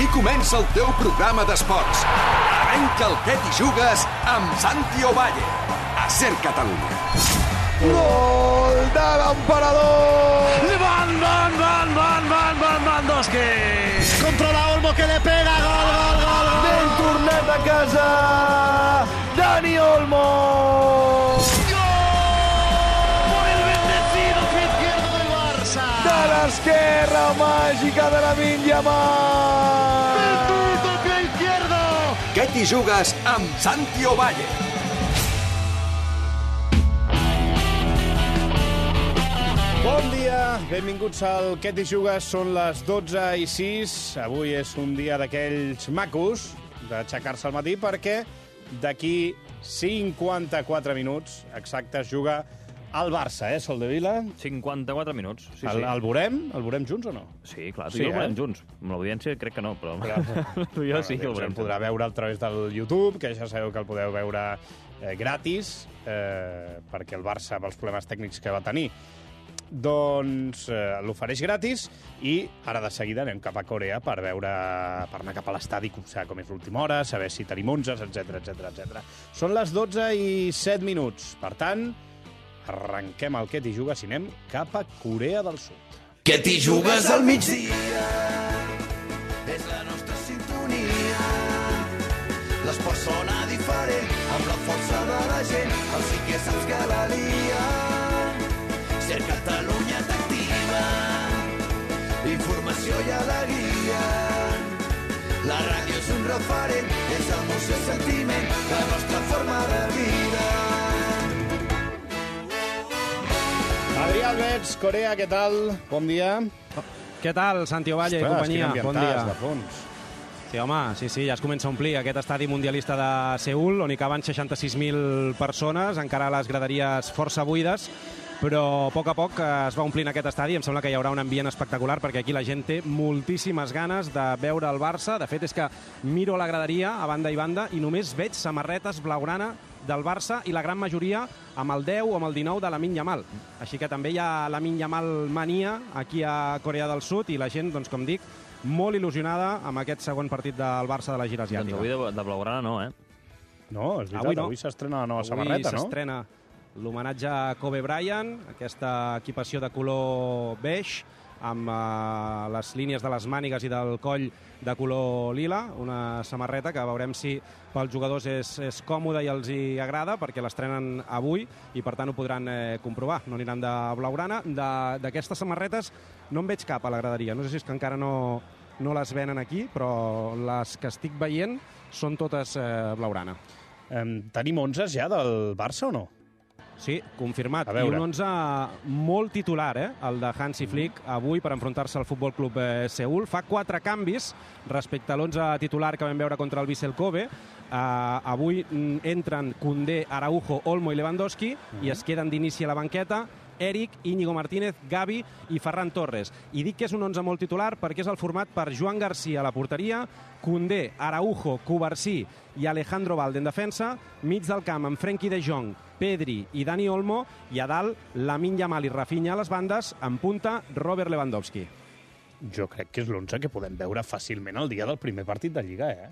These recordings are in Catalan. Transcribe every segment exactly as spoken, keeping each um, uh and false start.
Aquí comença el teu programa d'esports. Arrenca el Què t'hi jugues amb Santi Ovalle. A Ser Catalunya. Gol de l'emperador! Van, van, van, van, van, van, Lewandowski! Controla Olmo que le pega, gol, gol, gol, gol! Ben tornat a casa, Dani Olmo! Por el bendecido pie izquierdo del Barça! De l'esquerra màgica de Lamine Yamal! ¡Bendito pie izquierdo! Què t'hi jugues amb Santi Ovalle. Bon dia, benvinguts al Què t'hi jugues, són les dotze i sis. Avui és un dia d'aquells macos d'aixecar-se al matí perquè d'aquí cinquanta-quatre minuts exacte es juga al Barça, eh, Soldevila? cinquanta-quatre minuts, sí, El, sí. el veurem? El veurem junts o no? Sí, clar, tu Sí, i jo el eh? veurem junts. Amb l'audiència crec que no, però... Però- tu i jo sí que el Doncs veurem. el podrà veure a través del YouTube, que ja sabeu que el podeu veure eh, gratis, eh, perquè el Barça, pels problemes tècnics que va tenir, doncs eh, l'ofereix gratis i ara de seguida anem cap a Corea per veure, per anar cap a l'estadi, saber com és l'última hora, saber si tenim onzes, etcètera, etcètera, etcètera. Són les dotze i set minuts. Per tant, arrenquem el Què t'hi jugues i anem cap a Corea del Sud. Què t'hi jugues al migdia? És la nostra sintonia. L'esport sona diferent, amb la força de la gent. El sí que saps que la lia. Ser Catalunya t'activa. Informació i alegria. La ràdio és un referent, és emoció i sentiment, la nostra forma de vida. Adrià Alberts, Corea, què tal? Bon dia. Què tal, Santi Ovalle i companyia? Bon dia. De fons. Sí, home, sí, sí, ja es comença a omplir aquest estadi mundialista de Seül, on hi caben seixanta-sis mil persones, encara les graderies força buides, però a poc a poc es va omplint aquest estadi. Em sembla que hi haurà un ambient espectacular perquè aquí la gent té moltíssimes ganes de veure el Barça. De fet, és que miro la graderia a banda i banda i només veig samarretes blaugrana del Barça i la gran majoria amb el deu o amb el dinou de Lamine Yamal. Així que també hi ha Lamine Yamal mania aquí a Corea del Sud i la gent, doncs, com dic, molt il·lusionada amb aquest segon partit del Barça de la gira Doncs asiàtica. avui de, de blaugrana no, eh? No, és veritat, Avui avui, no. avui s'estrena la nova Avui samarreta, no? s'estrena l'homenatge a Kobe Bryant, aquesta equipació de color beix, amb uh, les línies de les mànigues i del coll de color lila, una samarreta que veurem si pels jugadors és, és còmoda i els hi agrada, perquè l'estrenen avui i per tant ho podran eh, comprovar, no aniran de blaugrana. D'aquestes samarretes no en veig cap a la graderia, no sé si és que encara no, no les venen aquí, però les que estic veient són totes eh, blaugrana. Um, tenim onzes ja del Barça o no? Sí, confirmat. A I veure. un onze molt titular, eh? El de Hansi Flick, avui per enfrontar-se al Futbol Club eh, Seül. Fa quatre canvis respecte a l'onze titular que vam veure contra el Vissel Kobe. Uh, avui mm, entren Koundé, Araujo, Olmo i Lewandowski uh -huh. i es queden d'inici a la banqueta Eric, Íñigo Martínez, Gavi i Ferran Torres. I dic que és un onze molt titular perquè és el format per Joan Garcia a la porteria, Koundé, Araujo, Cubarsí i Alejandro Valde en defensa, mig del camp amb Frenkie de Jong, Pedri i Dani Olmo, i a dalt Lamine Yamal i Rafinha a les bandes, en punta Robert Lewandowski. Jo crec que és l'onze que podem veure fàcilment el dia del primer partit de Lliga, eh?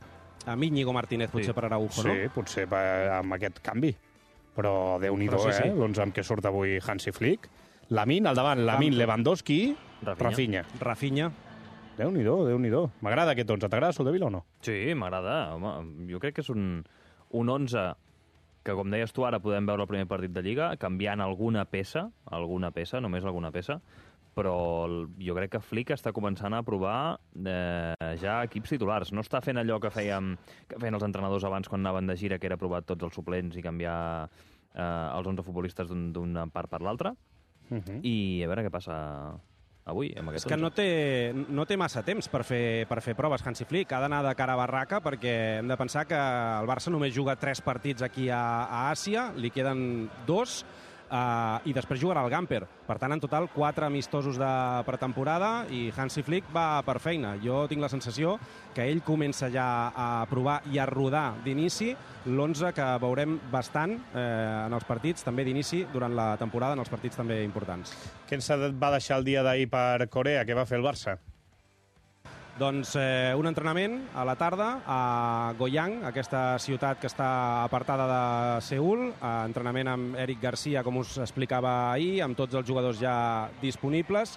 Amb Íñigo Martínez, potser Sí. per Araujo, Sí, no? potser per- amb aquest canvi. Però Déu-n'hi-do, Però sí, sí. eh? L'onze amb què surt avui Hansi Flick. Lamine, al davant, Lamine, Lewandowski, Rafinha. Rafinha. Rafinha. Déu-n'hi-do, Déu-n'hi-do. M'agrada aquest onze. T'agrada, Soldevila, o no? Sí, m'agrada. Home, jo crec que és un, un onze que, com deies tu, ara podem veure el primer partit de Lliga, canviant alguna peça, alguna peça, només alguna peça, però el- jo crec que Flick està començant a provar eh, ja equips titulars. No està fent allò que fèiem que feien els entrenadors abans quan anaven de gira, que era provar tots els suplents i canviar eh, els onze futbolistes d'un- d'una part per l'altra. Uh -huh. I a veure què passa avui amb aquest És que no onze. té, no té massa temps per fer, per fer proves Hansi Flick. Ha d'anar de cara a barraca perquè hem de pensar que el Barça només juga tres partits aquí a, a Àsia, li queden dos, uh, i després jugarà al Gamper. Per tant, en total, quatre amistosos de pretemporada i Hansi Flick va per feina. Jo tinc la sensació que ell comença ja a provar i a rodar d'inici l'onze que veurem bastant eh, en els partits, també d'inici durant la temporada, en els partits també importants. Què ens va deixar el dia d'ahir per Corea? Què va fer el Barça? Doncs eh, un entrenament a la tarda a Goyang, aquesta ciutat que està apartada de Seül, eh, entrenament amb Eric Garcia, com us explicava ahir, amb tots els jugadors ja disponibles,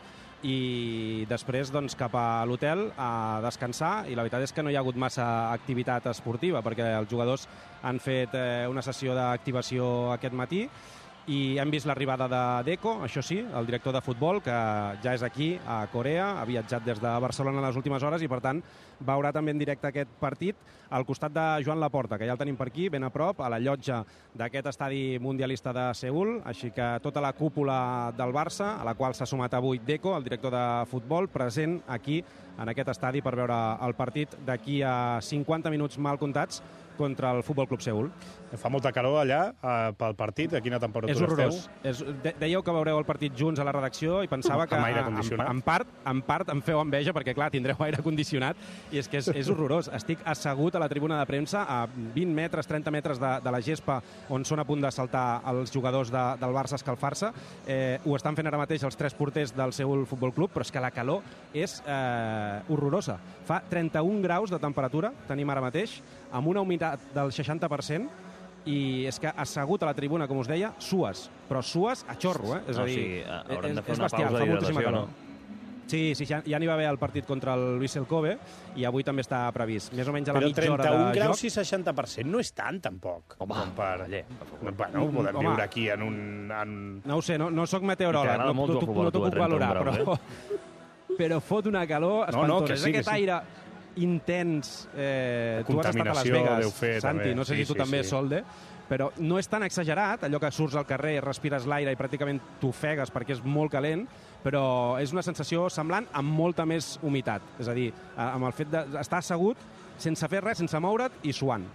i després doncs, cap a l'hotel a descansar, i la veritat és que no hi ha hagut massa activitat esportiva, perquè els jugadors han fet eh, una sessió d'activació aquest matí, i hem vist l'arribada de Deco, això sí, el director de futbol, que ja és aquí, a Corea, ha viatjat des de Barcelona en les últimes hores i, per tant, veurà també en directe aquest partit al costat de Joan Laporta, que ja el tenim per aquí, ben a prop, a la llotja d'aquest estadi mundialista de Seül, així que tota la cúpula del Barça, a la qual s'ha sumat avui Deco, el director de futbol, present aquí, en aquest estadi, per veure el partit d'aquí a cinquanta minuts mal comptats contra el Futbol Club Seül. Fa molta calor allà eh, pel partit? A quina temperatura és horrorós. esteu? És, de, dèieu que veureu el partit junts a la redacció i pensava que amb aire en, condicionat. en, part, en part em feu enveja perquè, clar, tindreu aire condicionat i és que és, és horrorós. Estic assegut a la tribuna de premsa a vint metres, trenta metres de, de la gespa on són a punt de saltar els jugadors de, del Barça a escalfar-se. Eh, ho estan fent ara mateix els tres porters del Seül Futbol Club, però és que la calor és eh, horrorosa. Fa trenta-un graus de temperatura, tenim ara mateix, amb una humitat del seixanta per cent, i és que assegut a la tribuna, com us deia, sues, però sues a xorro, eh? És no, a dir, o sigui, haurem és, de fer és una bestial, pausa fa moltíssima d'hidratació, calor. no? Sí, sí, ja, ja n'hi va haver el partit contra el Vissel Kobe i avui també està previst. Més o menys a la Però mitja hora de trenta-un graus joc. i seixanta per cent no és tant, tampoc. Home, com per... Valler, per favor. Bueno, podem Home. viure aquí en un... En... No ho sé, no, no sóc I meteoròleg, t'agrada no, molt no, jugar a t'ho- futbol, no t'ho tu, a puc trenta-un valorar, graus, però, però fot una calor No, no, espantosa. que sí, és que aquest sí. aire intens. Eh, La tu has estat a Las contaminació Vegas, deu fer, Santi, també. no sé Sí, si tu sí, també, sí. Solde, però no és tan exagerat, allò que surts al carrer, respires l'aire i pràcticament t'ofegues perquè és molt calent, però és una sensació semblant amb molta més humitat. És a dir, amb el fet d'estar assegut sense fer res, sense moure't i suant.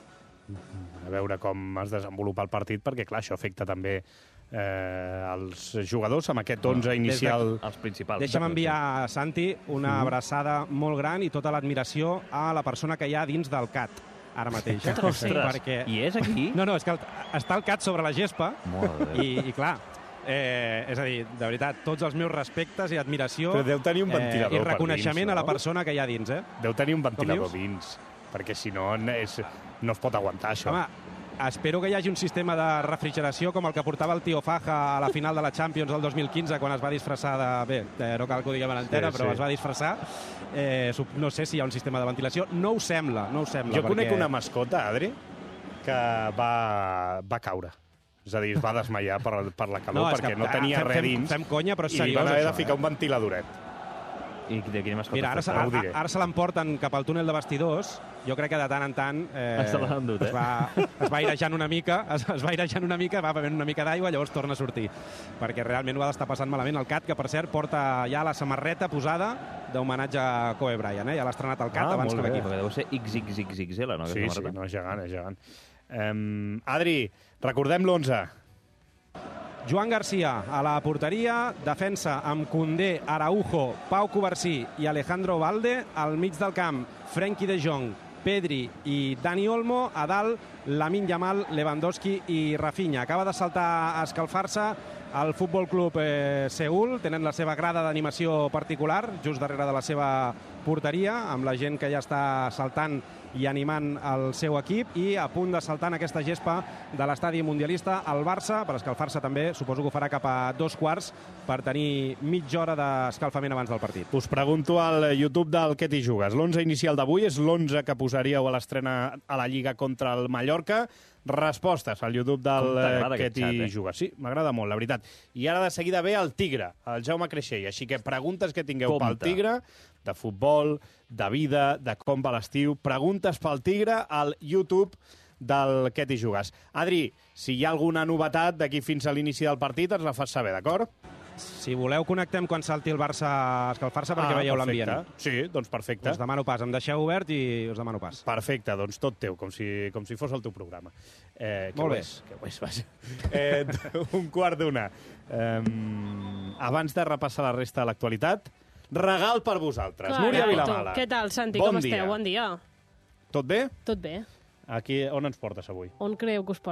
A veure com es desenvolupa el partit, perquè, clar, això afecta també eh, els jugadors amb aquest onze inicial. Els principals. Deixa'm enviar a Santi una abraçada molt gran i tota l'admiració a la persona que hi ha dins del C A T ara mateix. Eh? Ostres, perquè... i és aquí? No, no, és que el, està el C A T sobre la gespa i, i clar, eh, és a dir, de veritat, tots els meus respectes i admiració Però deu tenir un ventilador eh, i per reconeixement dins, no? a la persona que hi ha dins. Eh? Deu tenir un ventilador dius? dins, perquè si no és, no es pot aguantar, això. Home, espero que hi hagi un sistema de refrigeració com el que portava el tio Faja a la final de la Champions del dos mil quinze, quan es va disfressar de... Bé, eh, no cal que ho diguem en antena, Sí, però sí. es va disfressar. Eh, no sé si hi ha un sistema de ventilació. No ho sembla, no ho sembla. Jo conec perquè... una mascota, Adri, que va, va caure. És a dir, es va desmaiar per, per la calor, és perquè que, no tenia fem, res fem, dins. Fem conya, però és I li seriós, van haver de això, ficar eh? un ventiladoret. I de quina mascota? Mira, ara, se- no ho ara, diré. ara se l'emporten cap al túnel de vestidors. Jo crec que de tant en tant eh, Se l'han endut, eh? es, va, es va airejant una mica, es, es va airejant una mica, va bevent una mica d'aigua, llavors torna a sortir. Perquè realment ho ha d'estar passant malament. El C A T, que per cert porta ja la samarreta posada d'homenatge a Kobe Bryant. Eh? Ja l'ha estrenat el C A T Ah, abans molt que bé. l'equip. Perquè deu ser ics ics ics ics ele, no? Sí, aquesta sí, samarreta? no, és gegant, és gegant. Um, Adri, recordem l'onze. Joan Garcia a la porteria, defensa amb Koundé, Araujo, Pau Covarsí i Alejandro Valde, al mig del camp Frenkie de Jong, Pedri i Dani Olmo, a dalt Lamine Yamal, Lewandowski i Rafinha. Acaba de saltar a escalfar-se al Futbol Club eh, Seül, tenen la seva grada d'animació particular just darrere de la seva porteria, amb la gent que ja està saltant i animant el seu equip, i a punt de saltar en aquesta gespa de l'estadi mundialista el Barça, per escalfar-se també, suposo que ho farà cap a dos quarts per tenir mitja hora d'escalfament abans del partit. Us pregunto al YouTube del Què t'hi jugues. L'onze inicial d'avui és l'onze que posaríeu a l'estrena a la Lliga contra el Mallorca. Respostes al YouTube del Com t'agrada Què aquest t'hi xat, eh? jugues. Sí, m'agrada molt, la veritat. I ara de seguida ve el Tigre, el Jaume Creixell. Així que preguntes que tingueu Compte. pel Tigre, de futbol, de vida, de com va l'estiu. Preguntes pel Tigre al YouTube del Què t'hi jugues. Adri, si hi ha alguna novetat d'aquí fins a l'inici del partit, ens la fas saber, d'acord? Si voleu, connectem quan salti el Barça a escalfar-se perquè veieu perfecte. l'ambient. Sí, doncs perfecte. Us demano pas, em deixeu obert i us demano pas. Perfecte, doncs tot teu, com si, com si fos el teu programa. Eh, que Molt ho bé. És, que ho és, vaja. Eh, un quart d'una. Eh, abans de repassar la resta de l'actualitat, regal per vosaltres. Clar, Núria exacto. Vilamala. Què tal, Santi? Bon Com dia. esteu? Bon dia. Tot bé? Tot bé. Aquí, on ens portes avui? On creieu que us porto?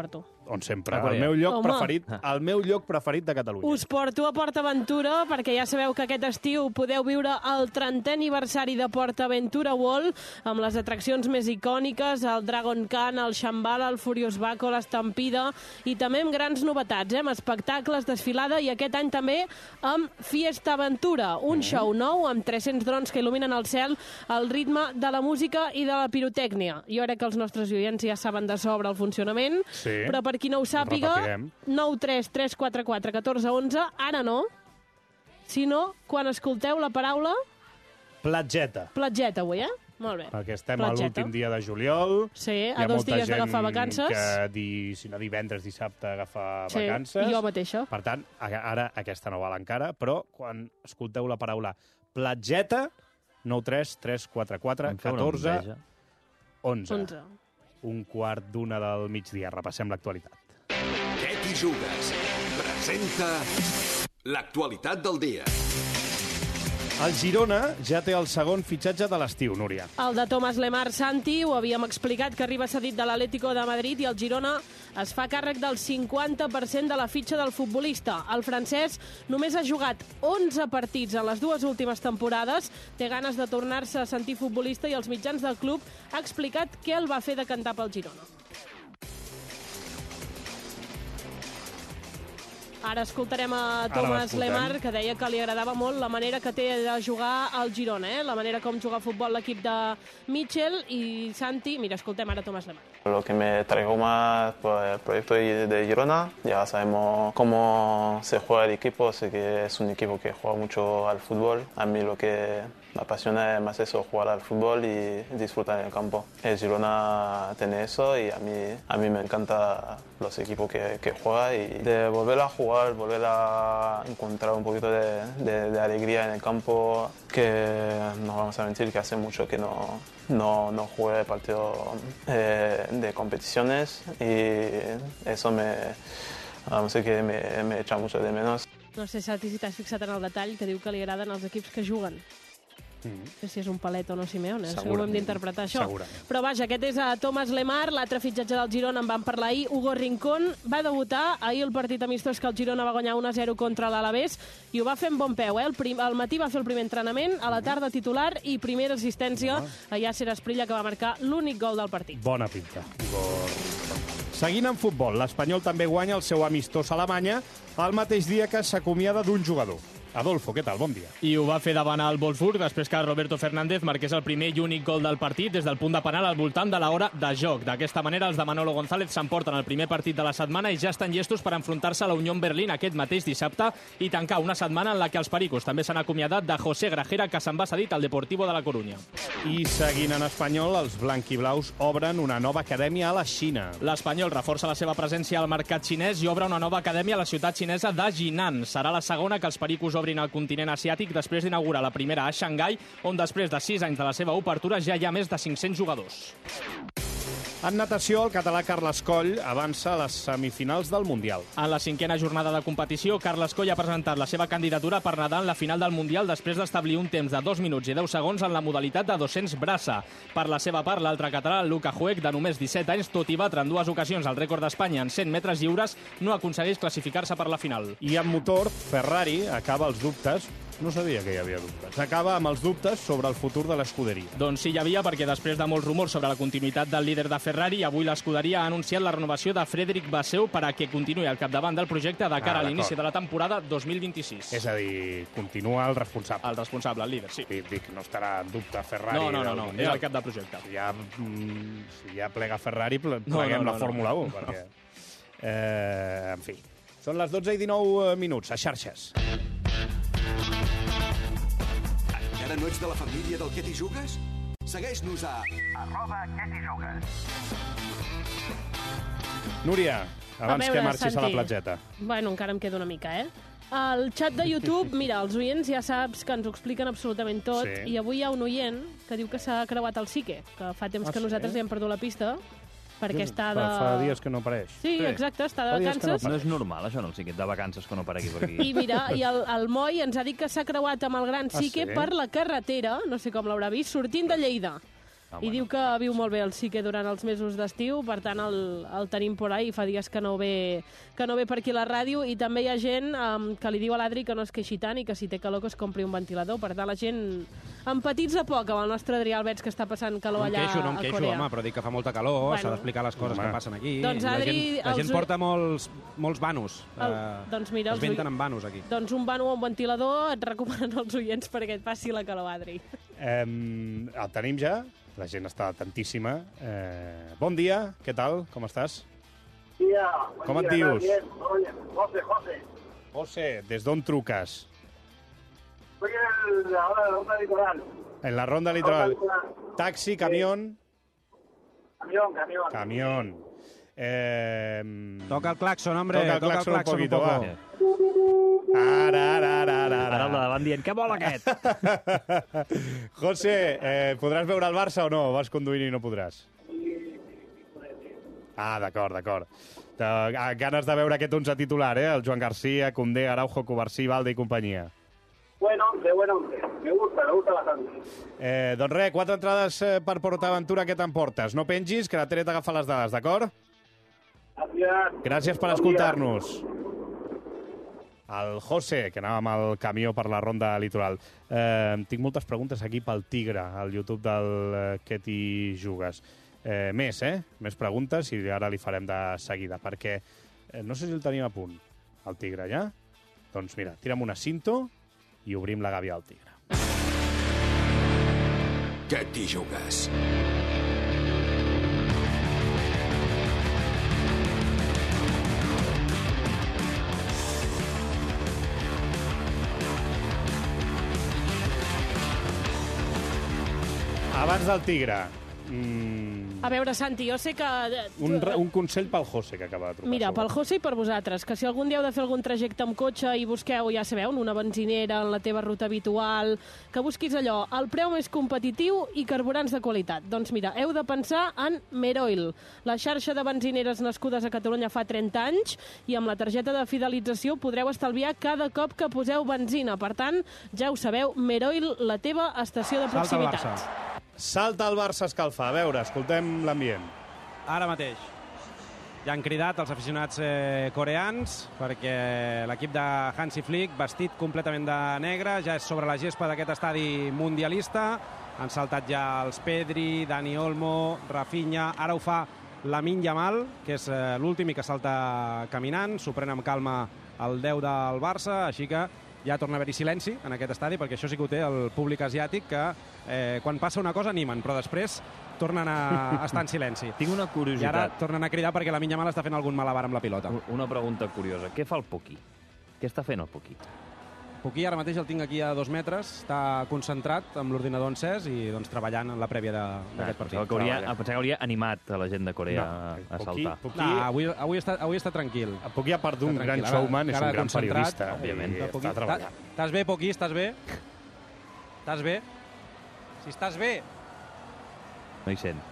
on sempre. A Corea. El meu lloc Home. preferit, el meu lloc preferit de Catalunya. Us porto a PortAventura perquè ja sabeu que aquest estiu podeu viure el trentè aniversari de PortAventura World amb les atraccions més icòniques, el Dragon Khan, el Shambhala, el Furious Baco, l'Estampida i també amb grans novetats, eh? amb espectacles, desfilada i aquest any també amb Fiesta Aventura, un mm. show nou amb tres-cents drons que il·luminen el cel al ritme de la música i de la pirotècnia. Jo crec que els nostres oients ja saben de sobre el funcionament, Sí. però per qui no ho sàpiga, repetirem. nou tres tres quatre quatre un quatre un u, ara no, sinó quan escolteu la paraula Platgeta. platgeta avui, eh? Molt bé. Perquè estem Platgeta. a l'últim dia de juliol. Sí, Hi a ha dos molta dies gent d'agafar vacances. que, di, si no divendres, dissabte, agafa Sí, vacances. i jo mateixa. Per tant, a- ara aquesta no val encara, però quan escolteu la paraula platgeta, nou tres tres quatre quatre Em fa una catorze enveja. onze. onze. Un quart d'una del migdia. Repassem l'actualitat. Què t'hi jugues? Presenta l'actualitat del dia. El Girona ja té el segon fitxatge de l'estiu, Núria. El de Thomas Lemar Santi, ho havíem explicat, que arriba cedit de l'Atlético de Madrid i el Girona es fa càrrec del cinquanta per cent de la fitxa del futbolista. El francès només ha jugat onze partits en les dues últimes temporades, té ganes de tornar-se a sentir futbolista i els mitjans del club ha explicat què el va fer decantar pel Girona. Ara escoltarem a Thomas l'escoltem. Lemar, que deia que li agradava molt la manera que té de jugar al Girona, eh? la manera com juga a futbol l'equip de Mitchell i Santi. Mira, escoltem ara Thomas Lemar. Lo que me traigo más por el proyecto de Girona, ya sabemos cómo se juega el equipo, sé que es un equipo que juega mucho al fútbol. A mí lo que me apasiona es más eso, jugar al fútbol y disfrutar en el campo. El Girona tiene eso y a mí, a mí me encanta los equipos que, que juega y de volver a jugar, volver a encontrar un poquito de, de, de alegría en el campo, que no vamos a mentir que hace mucho que no, no, no jugué partidos eh, de competiciones y eso me, no sé que me, me echa mucho de menos. No sé, Santi, si t'has fixat en el detall que diu que li agraden els equips que juguen. Mm. No sé si és un palet o no, Simeone, no sé com hem d'interpretar això. Segurament. Però vaja, aquest és a Thomas Lemar, l'altre fitxatge del Girona en van parlar ahir, Hugo Rincón, va debutar ahir el partit amistós que el Girona va guanyar un a zero contra l'Alavés i ho va fer amb bon peu, eh? El, prim, el matí va fer el primer entrenament, a la tarda titular i primera assistència a Yasser Asprilla, que va marcar l'únic gol del partit. Bona pinta. Igor. Seguint en futbol, l'Espanyol també guanya el seu amistós a Alemanya el mateix dia que s'acomiada d'un jugador. Adolfo, què tal? Bon dia. I ho va fer davant el Wolfsburg després que Roberto Fernández marqués el primer i únic gol del partit des del punt de penal al voltant de l'hora de joc. D'aquesta manera, els de Manolo González s'emporten el primer partit de la setmana i ja estan llestos per enfrontar-se a la Unión Berlín aquest mateix dissabte i tancar una setmana en la que els pericos també s'han acomiadat de José Grajera, que se'n va cedit al Deportivo de la Coruña. I seguint en espanyol, els blanquiblaus obren una nova acadèmia a la Xina. L'Espanyol reforça la seva presència al mercat xinès i obre una nova acadèmia a la ciutat xinesa de Jinan. Serà la segona que els pericos obrin al continent asiàtic després d'inaugurar la primera a Xangai, on després de sis anys de la seva obertura ja hi ha més de cinc-cents jugadors. En natació, el català Carles Coll avança a les semifinals del Mundial. En la cinquena jornada de competició, Carles Coll ha presentat la seva candidatura per nedar en la final del Mundial després d'establir un temps de dos minuts i deu segons en la modalitat de dos-cents braça. Per la seva part, l'altre català, Luca Huec, de només disset anys, tot i batre en dues ocasions el rècord d'Espanya en cent metres lliures, no aconsegueix classificar-se per la final. I en motor, Ferrari acaba els dubtes. No sabia que hi havia dubtes. Acaba amb els dubtes sobre el futur de l'escuderia. Doncs sí, hi havia, perquè després de molts rumors sobre la continuïtat del líder de Ferrari, avui l'escuderia ha anunciat la renovació de Frédéric Vasseur per a que continuï al capdavant del projecte de cara Ah, a l'inici d'acord. de la temporada dos mil vint-i-sis. És a dir, continua el responsable. El responsable, el líder, sí. Dic, dic, no estarà en dubte Ferrari. No, no, no, del no, és Mundial. el cap de projecte. Si ja, mm, si ja plega Ferrari, ple- No, pleguem no, no, la no. Fórmula un, perquè... Eh, en fi, són les dotze i dinou minuts, a xarxes. Encara no ets de la família del Què t'hi jugues? Segueix-nos a... arroba Què t'hi jugues. Núria, abans veure, que marxis a la Santi. platgeta. Bueno, encara em queda una mica, eh? Al xat de YouTube, mira, els oients ja saps que ens ho expliquen absolutament tot, Sí. i avui hi ha un oient que diu que s'ha creuat el Sique, que fa temps Ah, que sí? nosaltres li hem perdut la pista, perquè està de... Fa, fa dies que no apareix. Sí, exacte, està de Fa dies que no vacances. No és normal, això, no? El Siquet de vacances que no aparegui per aquí. I mira, i el, el Moi ens ha dit que s'ha creuat amb el Gran Ah, Sique sí? per la carretera, no sé com l'haurà vist, sortint de Lleida. Ah, I bueno. diu que viu molt bé el Sique durant els mesos d'estiu, per tant el, el tenim por ahí, fa dies que no ve, que no ve per aquí a la ràdio, i també hi ha gent um, que li diu a l'Adri que no es queixi tant i que si té calor que es compri un ventilador. Per tant, la gent amb petits a poc, amb el nostre Adrià Alberts, que està passant calor No em allà queixo, no em a queixo, Corea. home, però dic que fa molta calor, Bueno. s'ha d'explicar les coses Home. que passen aquí. Doncs, la Adri, gent, la gent els- porta molts, molts vanos. El, eh, doncs mira, es venten amb vanos, aquí. Doncs un vano o un ventilador et recomanen els oients perquè et passi la calor, Adri. Eh, el tenim ja, la gent està tantíssima. Eh, bon dia, què tal? Com estàs? Dia, Com et dia, dius? bien. Oye, José, José. José, des d'on truques? Soy el, ahora de la Ronda Litoral. En la ronda litoral. Litoral. Taxi, camión... Camión, camión. Camión. Eh, Toca el claxon, hombre. Toca el toca claxon un claxon poquito, poco. va. Ara, ara, ara, ara, Ara el de ara. davant dient, què vol aquest? José, eh, podràs veure el Barça o no? Vas conduint i no podràs. Ah, d'acord, d'acord. De, ganes de veure aquest onze titular, eh? El Joan García, Koundé, Araujo, Covarsí, Valde i companyia. Buen once, buen once. Me gusta, me gusta bastante. Eh, doncs res, quatre entrades eh, per PortAventura, què t'emportes? No pengis, que la Tere t'agafa les dades, d'acord? Gracias. Gràcies per escoltar-nos. El José, que anava amb el camió per la ronda litoral. Eh, tinc moltes preguntes aquí pel Tigre, al YouTube del eh, Què t'hi jugues. Eh, més, eh? Més preguntes i ara li farem de seguida, perquè eh, no sé si el tenim a punt, el Tigre, ja? Doncs mira, tira'm una cinto i obrim la gàbia al Tigre. Què t'hi jugues? Abans del Tigre, mm, A veure, Santi, jo sé que... un, re- un consell pel José, que acaba de trucar. Mira, segur. pel José i per vosaltres, que si algun dia heu de fer algun trajecte amb cotxe i busqueu, ja sabeu, en una benzinera, en la teva ruta habitual, que busquis allò, el preu més competitiu i carburants de qualitat. Doncs mira, heu de pensar en Meroil, la xarxa de benzineres nascudes a Catalunya fa trenta anys, i amb la targeta de fidelització podreu estalviar cada cop que poseu benzina. Per tant, ja ho sabeu, Meroil, la teva estació de Salta el proximitat. Barça. Salta el Barça a escalfar. A veure, escoltem l'ambient. Ara mateix. Ja han cridat els aficionats eh, coreans perquè l'equip de Hansi Flick, vestit completament de negre, ja és sobre la gespa d'aquest estadi mundialista. Han saltat ja els Pedri, Dani Olmo, Rafinha. Ara ho fa Lamine Yamal, que és eh, l'últim i que salta caminant. S'ho pren amb calma el deu del Barça, així que ja torna a haver-hi silenci en aquest estadi, perquè això sí que ho té el públic asiàtic, que eh, quan passa una cosa animen, però després tornen a estar en silenci. Tinc una I ara curiositat. tornen a cridar perquè la Lamine Yamal està fent algun malabar amb la pilota. Una pregunta curiosa. Què fa el Poquí? Què està fent el Poquí? Poquí ara mateix el tinc aquí a dos metres, està concentrat amb l'ordinador encès i doncs, treballant en la prèvia de- d'aquest partit. Pensava que, hauria, pensava que hauria animat a la gent de Corea No, a, a Poquí- saltar. Poquí- No, avui, avui, està, avui està tranquil. Poquí, a part d'un Està gran tranquil. Ara- showman, és cara un gran concentrat, periodista. òbviament. I Poquí, està treballant. ta- Estàs bé, Poquí? Estàs bé? Estàs bé? Si estàs bé... No hi sent.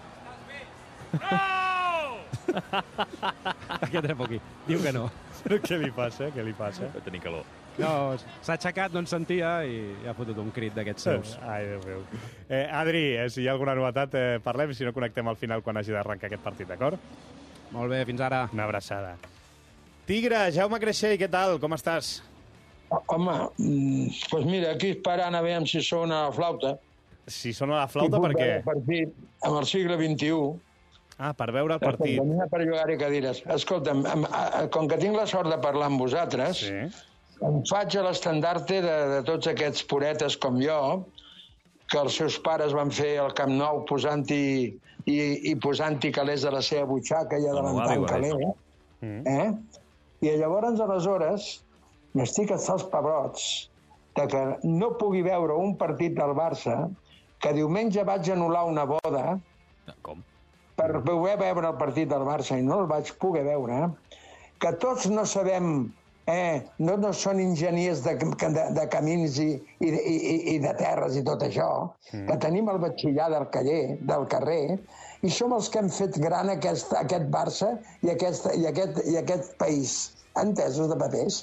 Aquest era Poquí. Diu que no. Què li passa? Què li passa? Va tenir calor. No, s'ha aixecat, no en sentia i, i ha fotut un crit d'aquests seus. Ai, Déu meu. Eh, Adri, eh, si hi ha alguna novetat, eh, parlem, si no connectem al final quan hagi d'arrencar aquest partit, d'acord? Molt bé, fins ara. Una abraçada. Tigre, Jaume Creixell, què tal? Com estàs? Home, mm, pues mira, aquí esperant a veure si sona la flauta. Si sona la flauta, per què? El partit amb el segle vint-i-u. Ah, per veure el partit. Venia per jugar-hi cadires. Escolta'm, em- a- com que tinc la sort de parlar amb vosaltres, Sí. em faig a l'estandarte de, de tots aquests puretes com jo, que els seus pares van fer el Camp Nou posant-hi i, i posant-hi calés de la seva butxaca i adelantant caler. Eh? I llavors, aleshores, m'estic hasta els pebrots de que no pugui veure un partit del Barça, que diumenge vaig anul·lar una boda Com? per poder veure el partit del Barça i no el vaig poder veure, que tots no sabem, eh, no, no són enginyers de, de, de camins i, i, i, i de terres i tot això, mm. que tenim el batxillar del caller, del carrer, i som els que hem fet gran aquest, aquest Barça i aquest, i, aquest, i aquest país. Entesos de papers?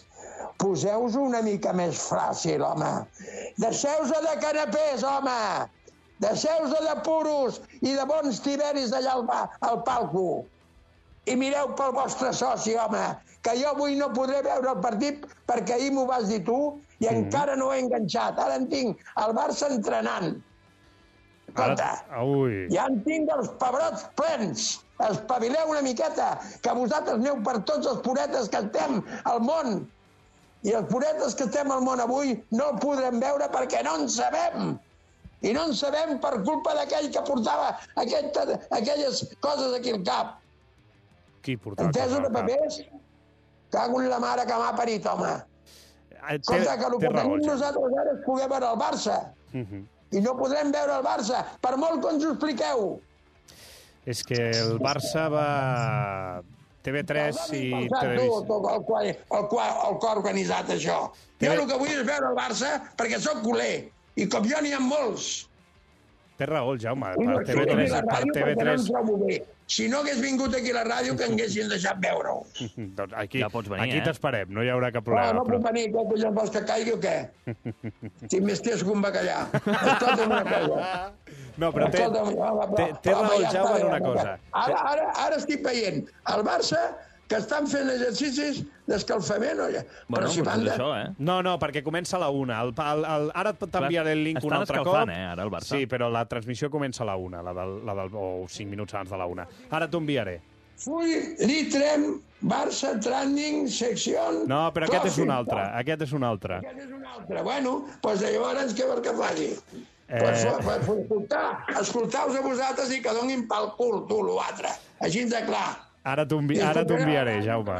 Poseu-vos una mica més fàcil, home. Deixeu-vos de canapés, home! de seus de llapuros i de bons tiberis allà al, al palco. I mireu pel vostre soci, home, que jo avui no podré veure el partit perquè ahir m'ho vas dir tu i mm. encara no he enganxat. Ara en tinc el Barça entrenant. Escolta, Ui. ja en tinc els pebrots plens. Espavileu una miqueta, que vosaltres aneu per tots els puretes que estem al món. I els puretes que estem al món avui no el podrem veure perquè no en sabem. I no en sabem per culpa d'aquell que portava aquesta, aquelles coses aquí al cap. Qui portava Entesos de papers? Cago en la mare que m'ha parit, home. Escolta, que el que tenim nosaltres ara és poder veure el Barça. Uh -huh. I no podrem veure el Barça, per molt que ens ho expliqueu. És que el Barça va... T V tres i Televisió. Tu, el, qual, el, qual, el que ha organitzat això. Jo el que vull és veure el Barça perquè sóc culer. I com jo n'hi ha molts. Té raó, Jaume. I no Per T V tres... Per T V tres... No si no hagués vingut aquí a la ràdio, que haguessin deixat veure-ho. doncs aquí ja pots venir, aquí eh? t'esperem, no hi haurà cap problema. No, no puc venir, què collons vols que caigui o què? Si més tens que un bacallà. Escolta'm una cosa. No, però té, té, té raó el Jaume en una cosa. Ara, ara, ara estic veient el Barça que estan fent exercicis d'escalfament. Bueno, però si doncs van de... això, eh? No, no, perquè comença a la una. El, el, el, ara t'enviaré el link un altre cop. Estan escalfant, eh, ara, el Barça. Sí, però la transmissió comença a la una, la del, la del, o cinc minuts abans de la una. Ara t'ho enviaré. Full, litrem, Barça, trending, secció... No, però aquest és un altre, aquest és un altre. Aquest és un altre. Bueno, doncs llavors què vol que faci? Eh... Pues, pues, pues, escoltar, escoltau-vos a vosaltres i que donin pel cul, tu, l'altre. Així de clar. Ara t'ho envi enviaré, Jaume.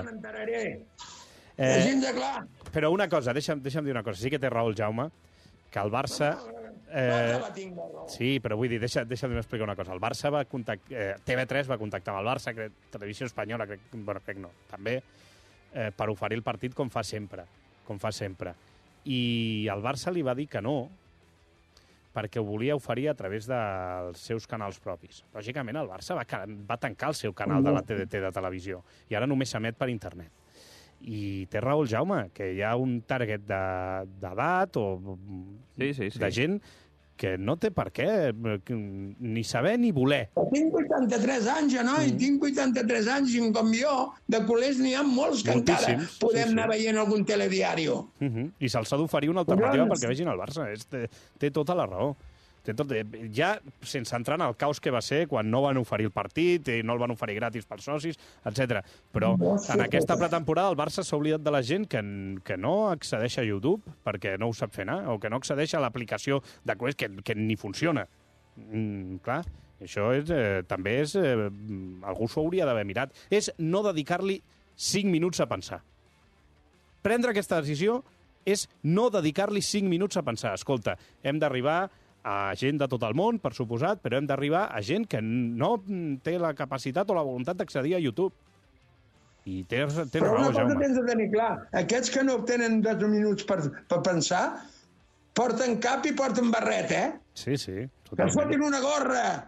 Eh, Així de clar. Però una cosa, deixa'm, deixa'm dir una cosa. Sí que té raó el Jaume, que el Barça... Eh, sí, però vull dir, deixa, deixa'm explicar una cosa. El Barça va contactar... Eh, T V tres va contactar amb el Barça, crec, Televisió Espanyola, crec, bueno, crec no, també, eh, per oferir el partit com fa sempre. Com fa sempre. I el Barça li va dir que no, perquè ho volia oferir a través dels seus canals propis. Lògicament, el Barça va, va tancar el seu canal de la T D T de televisió i ara només s'emet per internet. I té raó el Jaume, que hi ha un target d'edat o sí, sí, sí. de gent que no té per què ni saber ni voler. Tinc vuitanta-tres anys, ja, no? Mm. I tinc vuitanta-tres anys i com jo, de culers n'hi ha molts que encara podem sí, sí. anar veient algun telediari. Uh -huh. I se'ls ha d'oferir una alternativa perquè vegin el Barça. És, té, té tota la raó. Té tot, ja sense entrar en el caos que va ser quan no van oferir el partit i no el van oferir gratis pels socis, etcètera. Però en aquesta pretemporada el Barça s'ha oblidat de la gent que, que no accedeix a YouTube perquè no ho sap fer anar, o que no accedeix a l'aplicació de Quest que, que ni funciona. Mm, clar, això és, eh, també és... Eh, algú s'ho hauria d'haver mirat. És no dedicar-li cinc minuts a pensar. Prendre aquesta decisió és no dedicar-li cinc minuts a pensar. Escolta, hem d'arribar a gent de tot el món, per suposat, però hem d'arribar a gent que no té la capacitat o la voluntat d'accedir a YouTube. I tens, tens però raó, una cosa Jaume. tens de tenir clar. Aquests que no tenen dos minuts per, per pensar, porten cap i porten barret, eh? Sí, sí. Que es fotin una gorra!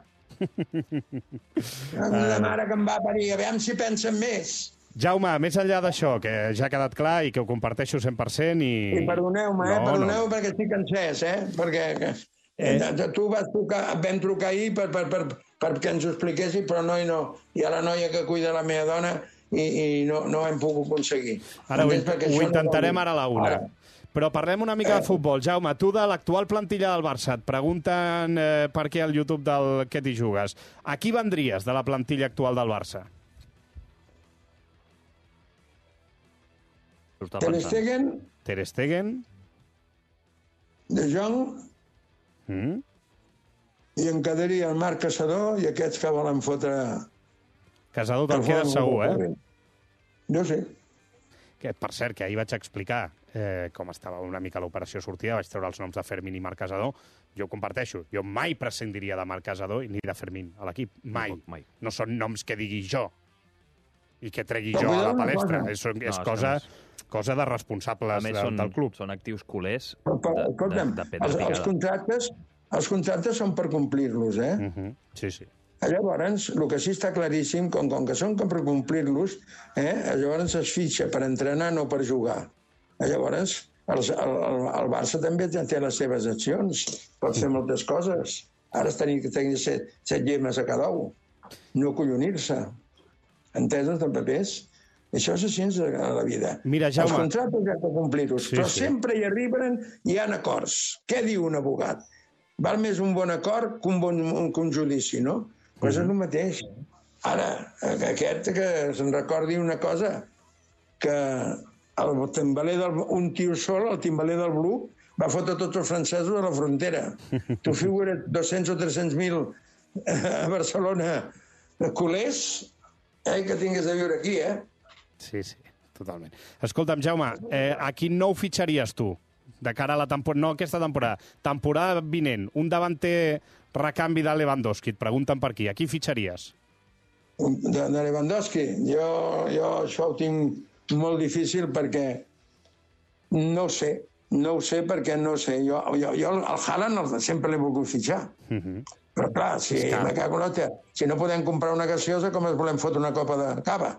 La mare que em va parir, aviam si pensen més. Jaume, més enllà d'això, que ja ha quedat clar i que ho comparteixo cent per cent i... I perdoneu-me, eh? No, Perdoneu no. perquè estic encès, eh? Perquè... Eh. Tu vas trucar, vam trucar ahir per, per, per, perquè ens ho expliquessis, però no i no. Hi ha la noia que cuida la meva dona i, i no, no hem pogut aconseguir. Ara ho, ho intentarem no ara a la una. Ara. Però parlem una mica eh. de futbol. Jaume, tu de l'actual plantilla del Barça, et pregunten eh, per què al YouTube del Què t'hi jugues. A qui vendries de la plantilla actual del Barça? Ter Stegen. Ter Stegen. De Jong. Mm? I em quedaria el Marc Caçador i aquests que volen fotre... Caçador te'l quedes segur, eh? Jo sí. Que, per cert, que ahir vaig explicar eh, com estava una mica l'operació sortida, vaig treure els noms de Fermín i Marc Caçador. Jo ho comparteixo. Jo mai prescindiria de Marc Caçador ni de Fermín a l'equip. Mai. No, mai. No són noms que digui jo i que tregui jo a la palestra. És, és no, cosa... cosa de responsables de, són, del club. Són actius culers de, de, de pedra els, els, contractes, els contractes són per complir-los, eh? Uh -huh. Sí, sí. Llavors, el que sí està claríssim, com, com que són per complir-los, eh? Llavors es fitxa per entrenar, no per jugar. Llavors, el, el, el Barça també té les seves accions, pot fer moltes coses. Ara es tenia que tenir set, set llemes a cada ou. No collonir-se. Entesos de papers? Això és així a la vida. Mira, Jaume... Els contractes ja que complir-los, Sí, però sí. sempre hi arriben i hi ha acords. Què diu un abogat? Val més un bon acord que un bon que un judici, no? Pues és el mateix. Ara, aquest que se'n recordi una cosa, que el timbaler del, un tio sol, el timbaler del Bluc, va fotre tots els francesos a la frontera. Tu figura't dos-cents o tres-cents mil a Barcelona culers, eh, que tingués de viure aquí, eh? Sí, sí, totalment. Escolta'm, Jaume, eh, a quin nou fitxaries tu? De cara a la temporada, no aquesta temporada, temporada vinent, un davanter recanvi de Lewandowski, et pregunten per aquí, a qui fitxaries? De, de Lewandowski, jo, jo això ho tinc molt difícil perquè no ho sé, no ho sé perquè no ho sé. Jo, jo, jo el Haaland el, sempre l'he volgut fitxar. Uh -huh. Però clar, si me cago en l'altre, si no podem comprar una gaseosa, com es volem fotre una copa de cava?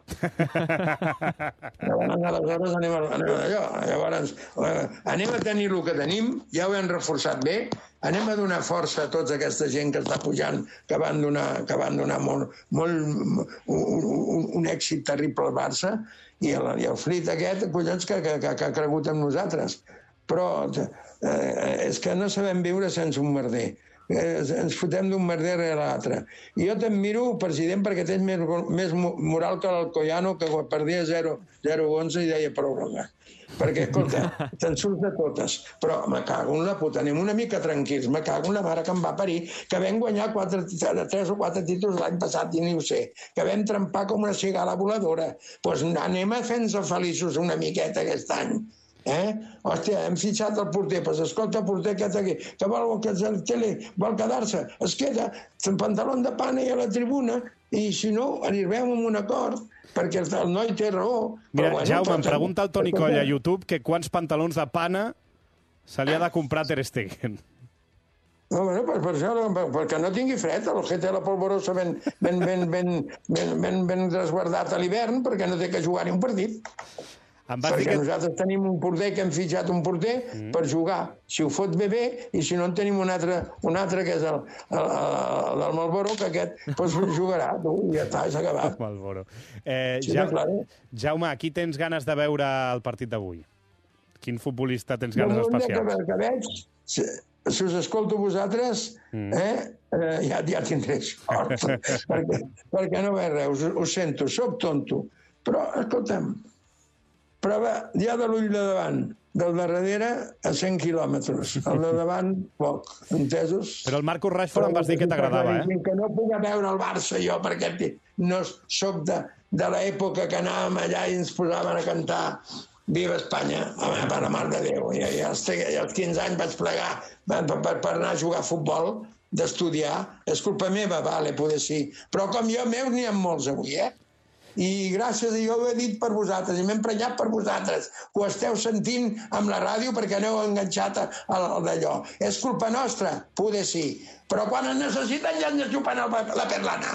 Aleshores anem a, anem a allò. Llavors, anem a tenir el que tenim, ja ho hem reforçat bé, anem a donar força a tota aquesta gent que està pujant, que van donar, que van donar molt, molt, un, un, un èxit terrible al Barça, i el, i el Flit aquest, collons, que, que, que, que ha cregut en nosaltres. Però eh, és que no sabem viure sense un merder. Eh, ens fotem d'un merder a l'altre. I jo t'admiro, president, perquè tens més, més moral que l'Alcoyano, que perdia zero coma onze i deia prou roda. Perquè, escolta, te'n surts de totes. Però me cago en la puta, anem una mica tranquils, me cago en la mare que em va parir, que vam guanyar quatre, tres o quatre títols l'any passat i ni ho sé, que vam trempar com una cigala voladora. Doncs pues anem a fer-nos feliços una miqueta aquest any. Eh? Hòstia, hem fitxat el porter, pues escolta el porter aquest aquí, que vol, que el tele, vol quedar-se, es queda amb pantaló de pana i a la tribuna, i si no, arribem a un acord, perquè el, el noi té raó. Mira, bueno, Jaume, em però, pregunta el Toni Coll a YouTube que quants pantalons de pana se li ha de comprar Ter Stegen. No, bueno, per, per això, perquè no tingui fred, el G T la polvorosa ben, ben, ben, ben, ben, ben, ben resguardat a l'hivern, perquè no té que jugar ni un partit. Perquè que... nosaltres tenim un porter que hem fitxat un porter mm. per jugar. Si ho fot bé bé, i si no en tenim un altre, un altre que és el, el, el del Malboro, que aquest pues, jugarà. Tu, i ja està, s'ha acabat. Malboro. Eh, sí, ja... clar. Jaume, aquí tens ganes de veure el partit d'avui? Quin futbolista tens ganes no, especials? Que, que veig, si, si us escolto vosaltres, mm. eh, eh, ja, ja tindré sort. perquè, perquè no veig res, ho sento, soc tonto. Però, escolta'm, prova, ja de l'ull de davant, del darrere a cent quilòmetres. El de davant, poc. Entesos? Però el Marcus Rashford em vas dir que t'agradava, eh? Que no puc veure el Barça, jo, perquè no soc de, de l'època que anàvem allà i ens posaven a cantar Viva Espanya, home, per la mar de Déu. I, i als, als quinze anys vaig plegar per, per, per anar a jugar a futbol, d'estudiar. És culpa meva, vale, poder sí. Però com jo, meus n'hi ha molts avui, eh? I gràcies a jo ho he dit per vosaltres, i m'he emprenyat per vosaltres, que ho esteu sentint amb la ràdio perquè aneu enganxat al d'allò. És culpa nostra? Poder sí. Però quan en necessiten ja ens xupen la perlana.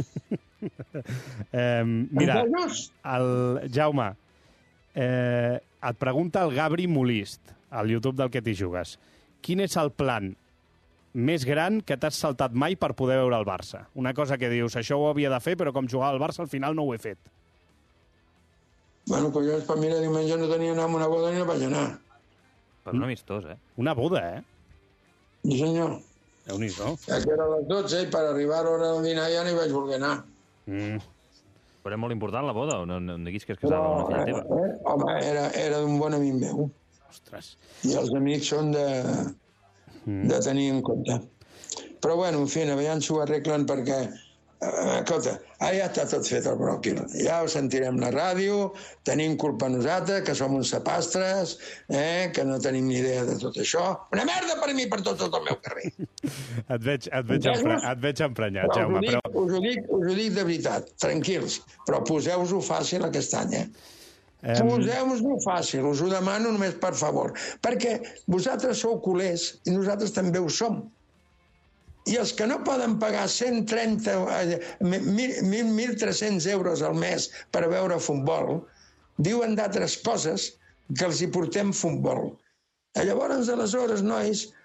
eh, mira, el Jaume, eh, et pregunta el Gabri Molist, al YouTube del Que t'hi jugues. Quin és el plan més gran que t'has saltat mai per poder veure el Barça? Una cosa que dius, això ho havia de fer, però com jugava al Barça al final no ho he fet. Bueno, collons, per mi la diumenge no tenia anar a una boda ni no vaig anar. Per un amistós, eh? Una boda, eh? Sí, senyor. Déu-n'hi-do. Ja que era a les dotze i per arribar a l'hora del dinar ja no hi vaig voler anar. Mm. Però és molt important la boda, o no, no em diguis que es casava no, una filla teva? Eh, home, era, era d'un bon amic meu. Ostres. I els amics són de... de tenir en compte. Però, bueno, en fi, aviam si ho arreglen perquè, eh, escolta, ah, ja està tot fet el bròquil. Ja ho sentirem a la ràdio, tenim culpa nosaltres, que som uns sapastres, eh, que no tenim ni idea de tot això. Una merda per mi, per tot el meu carrer. et, veig, et, veig empre, et veig emprenyat, però Jaume. Us ho, dic, però... us, ho dic, us ho dic de veritat, tranquils, però poseu-vos-ho fàcil aquest any, eh? Um... Poseu-vos-ho fàcil, us ho demano només per favor, perquè vosaltres sou culers i nosaltres també ho som. I els que no poden pagar cent trenta, mil tres-cents euros al mes per veure futbol, diuen d'altres coses que els hi portem futbol. Llavors, aleshores, nois,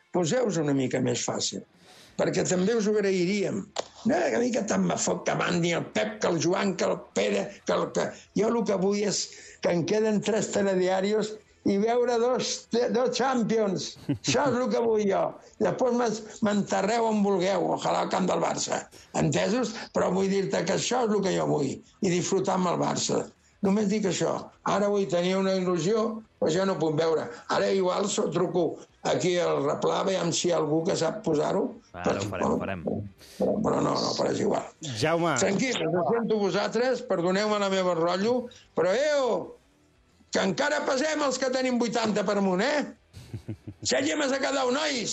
poseu-vos una mica més fàcil, perquè també us ho agrairíem. No, una mica tant me fot que mandi el Pep, que el Joan, que el Pere, que el... Que... Jo el que vull és que em queden tres telediaris i veure dos, dos Champions. Això és el que vull jo. Després m'enterreu on vulgueu, ojalà al camp del Barça. Entesos? Però vull dir-te que això és el que jo vull, i disfrutar amb el Barça. Només dic això. Ara vull tenir una il·lusió, però ja no puc veure. Ara igual so, truco aquí al replà, veiem si hi ha algú que sap posar-ho. Ara ho farem, ho farem. Però, però no, no, però és igual. Jaume. Tranquil, us sento vosaltres, perdoneu-me la meva rotllo, però eo, que encara passem els que tenim vuitanta per amunt, eh? Seguim a cada un, nois!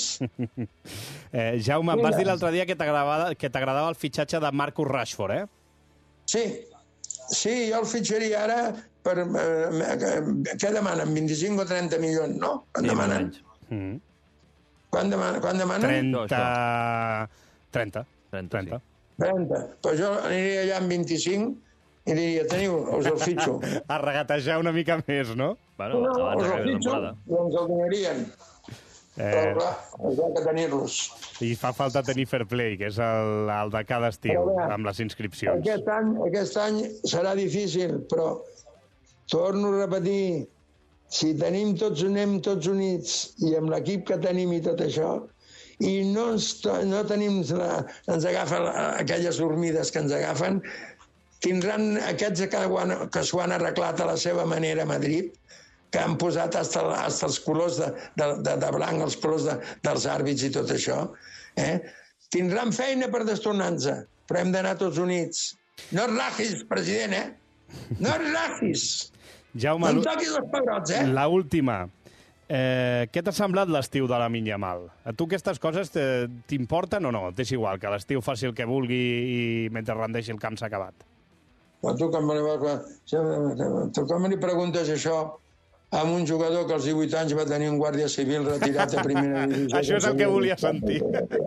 Eh, Jaume, em vas dir l'altre dia que t'agradava el fitxatge de Marcus Rashford, eh? Sí, sí, jo el fitxaria ara per... Eh, què demanen? vint-i-cinc o trenta milions, no? Quan demanen? Mm. Quan demanen? Quan demanen? trenta... trenta. trenta. trenta. Però jo aniria allà amb vint-i-cinc i diria, teniu, us el fitxo. A regatejar una mica més, no? Bueno, no, abans us de el fitxo, doncs el donarien. Eh... Però clar, us ha que tenir-los. I fa falta tenir fair play, que és el, el de cada estiu, bé, amb les inscripcions. Aquest any, aquest any serà difícil, però torno a repetir, si tenim tots, anem tots units, i amb l'equip que tenim i tot això, i no, ens, no tenim, ens agafen aquelles dormides que ens agafen, tindran aquests que, que s'ho han arreglat a la seva manera a Madrid, que han posat fins als colors de, de, de, de blanc, els colors de, dels àrbits i tot això, eh? Tindran feina per destornar-nos, però hem d'anar tots units. No et rajis, president, eh? No et rajis! Jaume, no em toquis els pebrots, eh? La última. Eh, què t'ha semblat l'estiu de Lamine Yamal? A tu aquestes coses t'importen o no? T'és igual, que l'estiu faci el que vulgui i mentre rendeixi el camp s'ha acabat? Però tu com me, tu com li preguntes això amb un jugador que als divuit anys va tenir un guàrdia civil retirat a primera divisió? Això és el que volia sentir.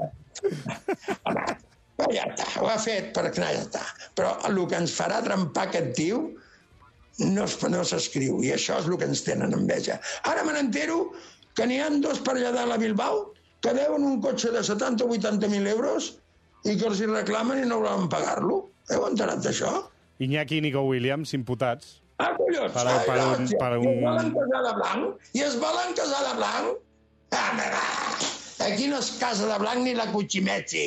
Però ja està, ho ha fet, perquè ja està. Però el que ens farà trempar aquest tio no, no s'escriu, i això és el que ens tenen enveja. Ara me n'entero que n'hi ha dos per allà dalt a Bilbao que deuen un cotxe de setanta o vuitanta mil euros i que els hi reclamen i no volen pagar-lo. Heu enterat d'això? Iñaki i Nico Williams, imputats. Ah, collons! Per, per un, per un... I es volen casar de blanc? I es volen casar de blanc? Ah, va! Aquí no es casa de blanc ni la Cuchimetzi.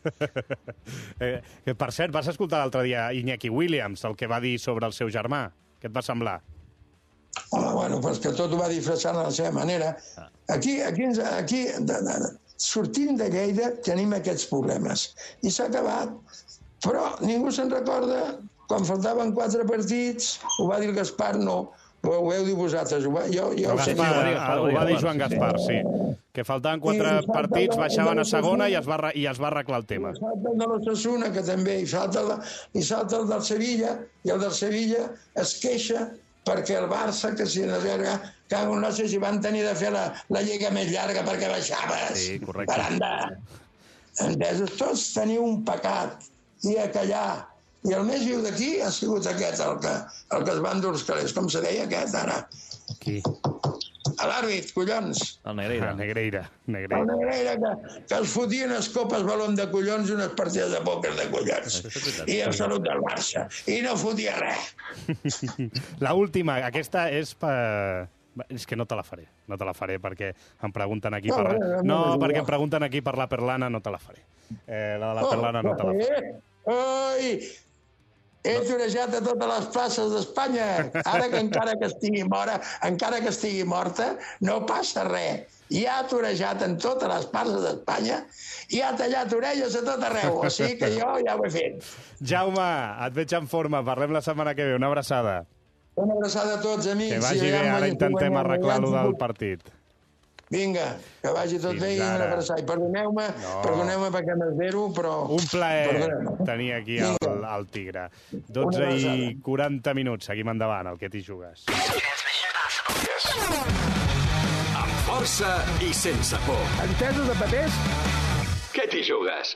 eh, per cert, vas escoltar l'altre dia Iñaki Williams, el que va dir sobre el seu germà. Què et va semblar? Home, bueno, però és que tot ho va disfressant a la seva manera. Aquí, aquí, aquí de, de, sortint de Lleida, tenim aquests problemes. I s'ha acabat. Però ningú se'n recorda. Quan faltaven quatre partits, ho va dir el Gaspar, no. Ho heu dit vosaltres. Ho va, jo, jo Gaspar, ho, ho, va, ho va dir Joan Gaspar, sí. Que faltaven quatre partits, baixaven a segona i es va, i es va arreglar el tema. I falta el de l'Osasuna, que també, i falta el, i falta el del Sevilla, i el del Sevilla es queixa perquè el Barça, que si no era, que no sé si van tenir de fer la, la lliga més llarga perquè baixaves. Sí, correcte. Per andar. Entesos, tots teniu un pecat, i a callar. I el més viu d'aquí ha sigut aquest, el que, el que es va endur els calés. Com se deia aquest, ara? Qui? L'àrbit, collons. El Negreira. El Negreira. Negreira. El Negreira, que, que els fotien unes copes balon de collons i unes partides de pòquer de collons. I el salut del Barça. I no fotia res. La última, aquesta és per... És que no te la faré, no te la faré perquè em pregunten aquí per... No, perquè em pregunten aquí per la Perlana, no te la faré. Eh, la de la Perlana no te la faré. Oi! He torejat a totes les places d'Espanya. Ara que encara que estigui morta, encara que estigui morta, no passa res. I ha torejat en totes les parts d'Espanya i ha tallat orelles a tot arreu. O sigui que jo ja ho he fet. Jaume, et veig en forma. Parlem la setmana que ve. Una abraçada. Una abraçada a tots, amics. Que vagi bé. Ara intentem arreglar-lo del partit. Vinga, que vagi tot bé i una abraçada. I perdoneu-me, no. perdoneu-me perquè m'esvero, però... Un plaer tenir aquí el, el Tigre. dotze i quaranta minuts. Seguim endavant, el que t'hi jugues. Amb força i sense por. Entesos de papers? Què t'hi jugues?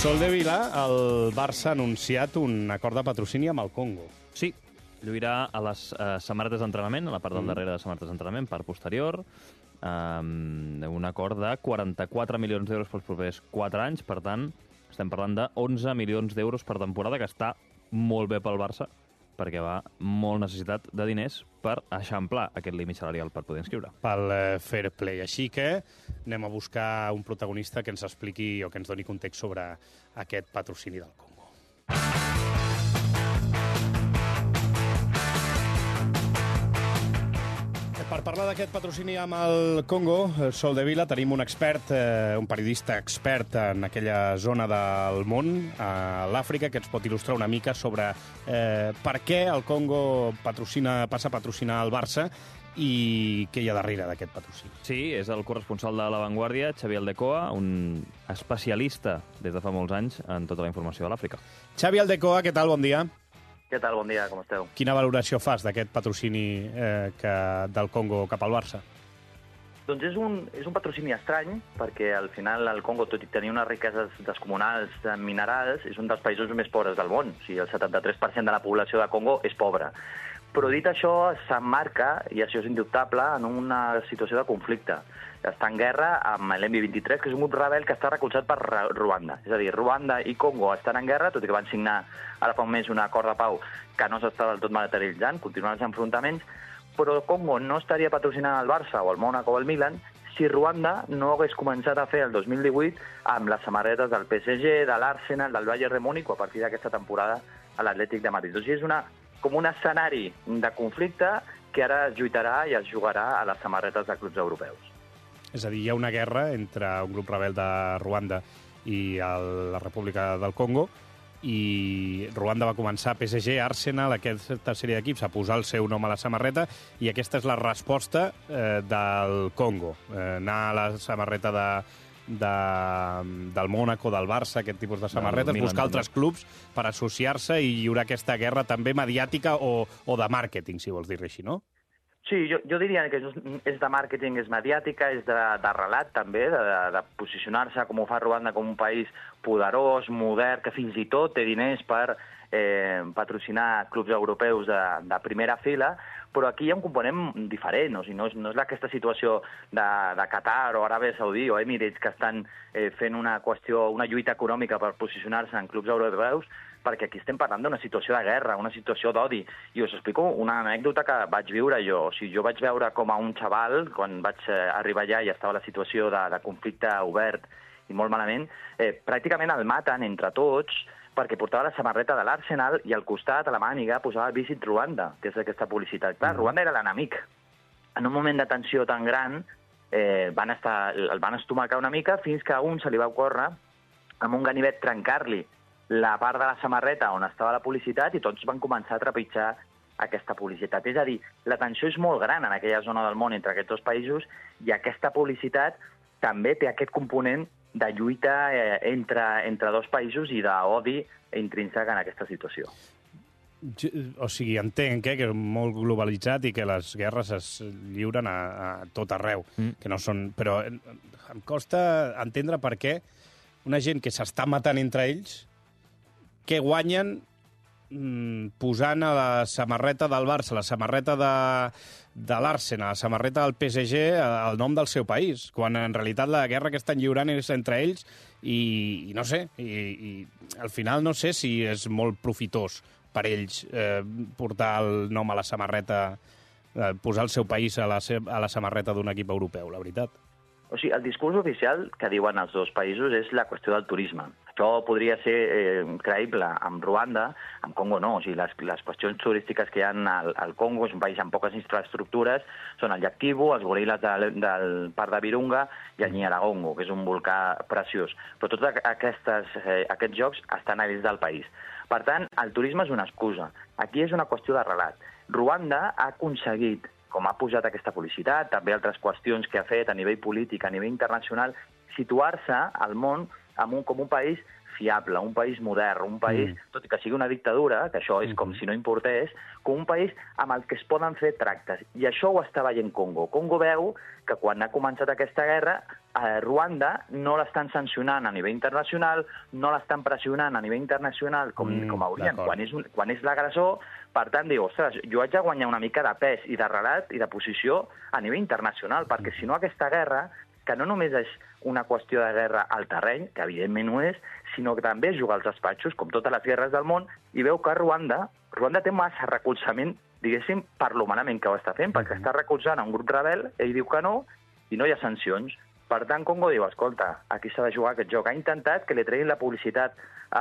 Soldevila, el Barça ha anunciat un acord de patrocini amb el Congo. Sí, lluirà a les uh, samarretes d'entrenament, a la part del darrere de samarretes d'entrenament, part posterior, um, un acord de quaranta-quatre milions d'euros pels propers quatre anys, per tant, estem parlant de onze milions d'euros per temporada, que està molt bé pel Barça, perquè va molt necessitat de diners per eixamplar aquest límit salarial per poder inscriure. Pel eh, fair play. Així que anem a buscar un protagonista que ens expliqui o que ens doni context sobre aquest patrocini del Congo. Per parlar d'aquest patrocini amb el Congo, Soldevila, tenim un expert, eh, un periodista expert en aquella zona del món, a l'Àfrica, que ens pot il·lustrar una mica sobre eh, per què el Congo patrocina, passa a patrocinar el Barça i què hi ha darrere d'aquest patrocini. Sí, és el corresponsal de La Vanguardia, Xavi Aldecoa, un especialista des de fa molts anys en tota la informació de l'Àfrica. Xavi Aldecoa, què tal? Bon dia. Què tal? Bon dia, com esteu? Quina valoració fas d'aquest patrocini eh, que, del Congo cap al Barça? Doncs és un, és un patrocini estrany, perquè al final el Congo, tot i tenir unes riqueses descomunals en minerals, és un dels països més pobres del món. O sigui, el setanta-tres per cent de la població de Congo és pobra. Però dit això, s'emmarca, i això és indubtable, en una situació de conflicte. Està en guerra amb l'M vint-i-tres, que és un grup rebel que està recolzat per Ruanda. És a dir, Ruanda i Congo estan en guerra, tot i que van signar ara fa un mes un acord de pau que no s'està del tot materialitzant, continuen els enfrontaments, però Congo no estaria patrocinant el Barça o el Mónaco o el Milan si Ruanda no hagués començat a fer el dos mil divuit amb les samarretes del P S G, de l'Arsenal, del Bayern de Múnich o a partir d'aquesta temporada a l'Atlètic de Madrid. O sigui, és una, com un escenari de conflicte que ara es lluitarà i es jugarà a les samarretes de clubs europeus. És a dir, hi ha una guerra entre un grup rebel de Ruanda i el, la República del Congo, i Ruanda va començar P S G, Arsenal, aquesta sèrie d'equips, a posar el seu nom a la samarreta, i aquesta és la resposta eh, del Congo. Eh, anar a la samarreta de, de, del Mónaco, del Barça, aquest tipus de samarretes, Milan, buscar altres clubs per associar-se i lliurar aquesta guerra també mediàtica o, o de màrqueting, si vols dir-ho així, no? Sí, jo, jo diria que és de màrqueting, és mediàtica, és de, de relat també, de, de, de posicionar-se com ho fa Ruanda com un país poderós, modern, que fins i tot té diners per eh, patrocinar clubs europeus de, de primera fila, però aquí hi ha un component diferent, o sigui, no és, no és aquesta situació de, de Qatar o Aràbia Saudí o Emirates que estan eh, fent una qüestió, una lluita econòmica per posicionar-se en clubs europeus, perquè aquí estem parlant d'una situació de guerra, una situació d'odi. I us explico una anècdota que vaig viure jo. O sigui, jo vaig veure com a un xaval, quan vaig arribar allà i estava la situació de, de conflicte obert i molt malament, eh, pràcticament el maten entre tots perquè portava la samarreta de l'Arsenal i al costat, a la màniga, posava Visit Ruanda, que és aquesta publicitat. Clar, Ruanda era l'enemic. En un moment de tensió tan gran, eh, van estar, el van estomacar una mica fins que a un se li va ocórrer amb un ganivet trencar-li la part de la samarreta on estava la publicitat i tots van començar a trepitjar aquesta publicitat. És a dir, la tensió és molt gran en aquella zona del món entre aquests dos països i aquesta publicitat també té aquest component de lluita eh, entre, entre dos països i d'odi intrínsec en aquesta situació. O sigui, entenc eh, que és molt globalitzat i que les guerres es lliuren a, a tot arreu, mm. que no són... Però em costa entendre per què una gent que s'està matant entre ells què guanyen mm, posant a la samarreta del Barça, la samarreta de, de l'Arsenal, la samarreta del P S G, el nom del seu país, quan en realitat la guerra que estan lliurant és entre ells i, i no sé, i, i al final no sé si és molt profitós per ells eh, portar el nom a la samarreta, eh, posar el seu país a la, a la samarreta d'un equip europeu, la veritat. O sigui, el discurs oficial que diuen els dos països és la qüestió del turisme. Això podria ser eh, creïble amb Ruanda, amb Congo no. O sigui, les, les qüestions turístiques que hi ha al, al Congo, és un país amb poques infraestructures, són el llac Kivu, els goril·les del, del parc de Virunga i el Nyiragongo, que és un volcà preciós. Però tots aquestes, eh, aquests jocs estan a dins del país. Per tant, el turisme és una excusa. Aquí és una qüestió de relat. Ruanda ha aconseguit, com ha posat aquesta publicitat, també altres qüestions que ha fet a nivell polític, a nivell internacional, situar-se al món amb un, com un país fiable, un país modern, un país, mm. tot i que sigui una dictadura, que això és com si no importés, com un país amb el que es poden fer tractes. I això ho està veient Congo. Congo veu que quan ha començat aquesta guerra eh, Ruanda no l'estan sancionant a nivell internacional, no l'estan pressionant a nivell internacional com, mm, com haurien, quan és, quan és l'agressor. Per tant, diu, ostres, jo haig de guanyar una mica de pes i de relat i de posició a nivell internacional, perquè si no aquesta guerra, que no només és una qüestió de guerra al terreny, que evidentment ho és, sinó que també juga als despatxos, com totes les guerres del món, i veu que Ruanda, Ruanda té massa recolzament, diguéssim, per l'humanament que ho està fent, perquè està recolzant a un grup rebel, ell diu que no, i no hi ha sancions. Per tant, Congo diu, escolta, aquí s'ha de jugar aquest joc. Ha intentat que li treguin la publicitat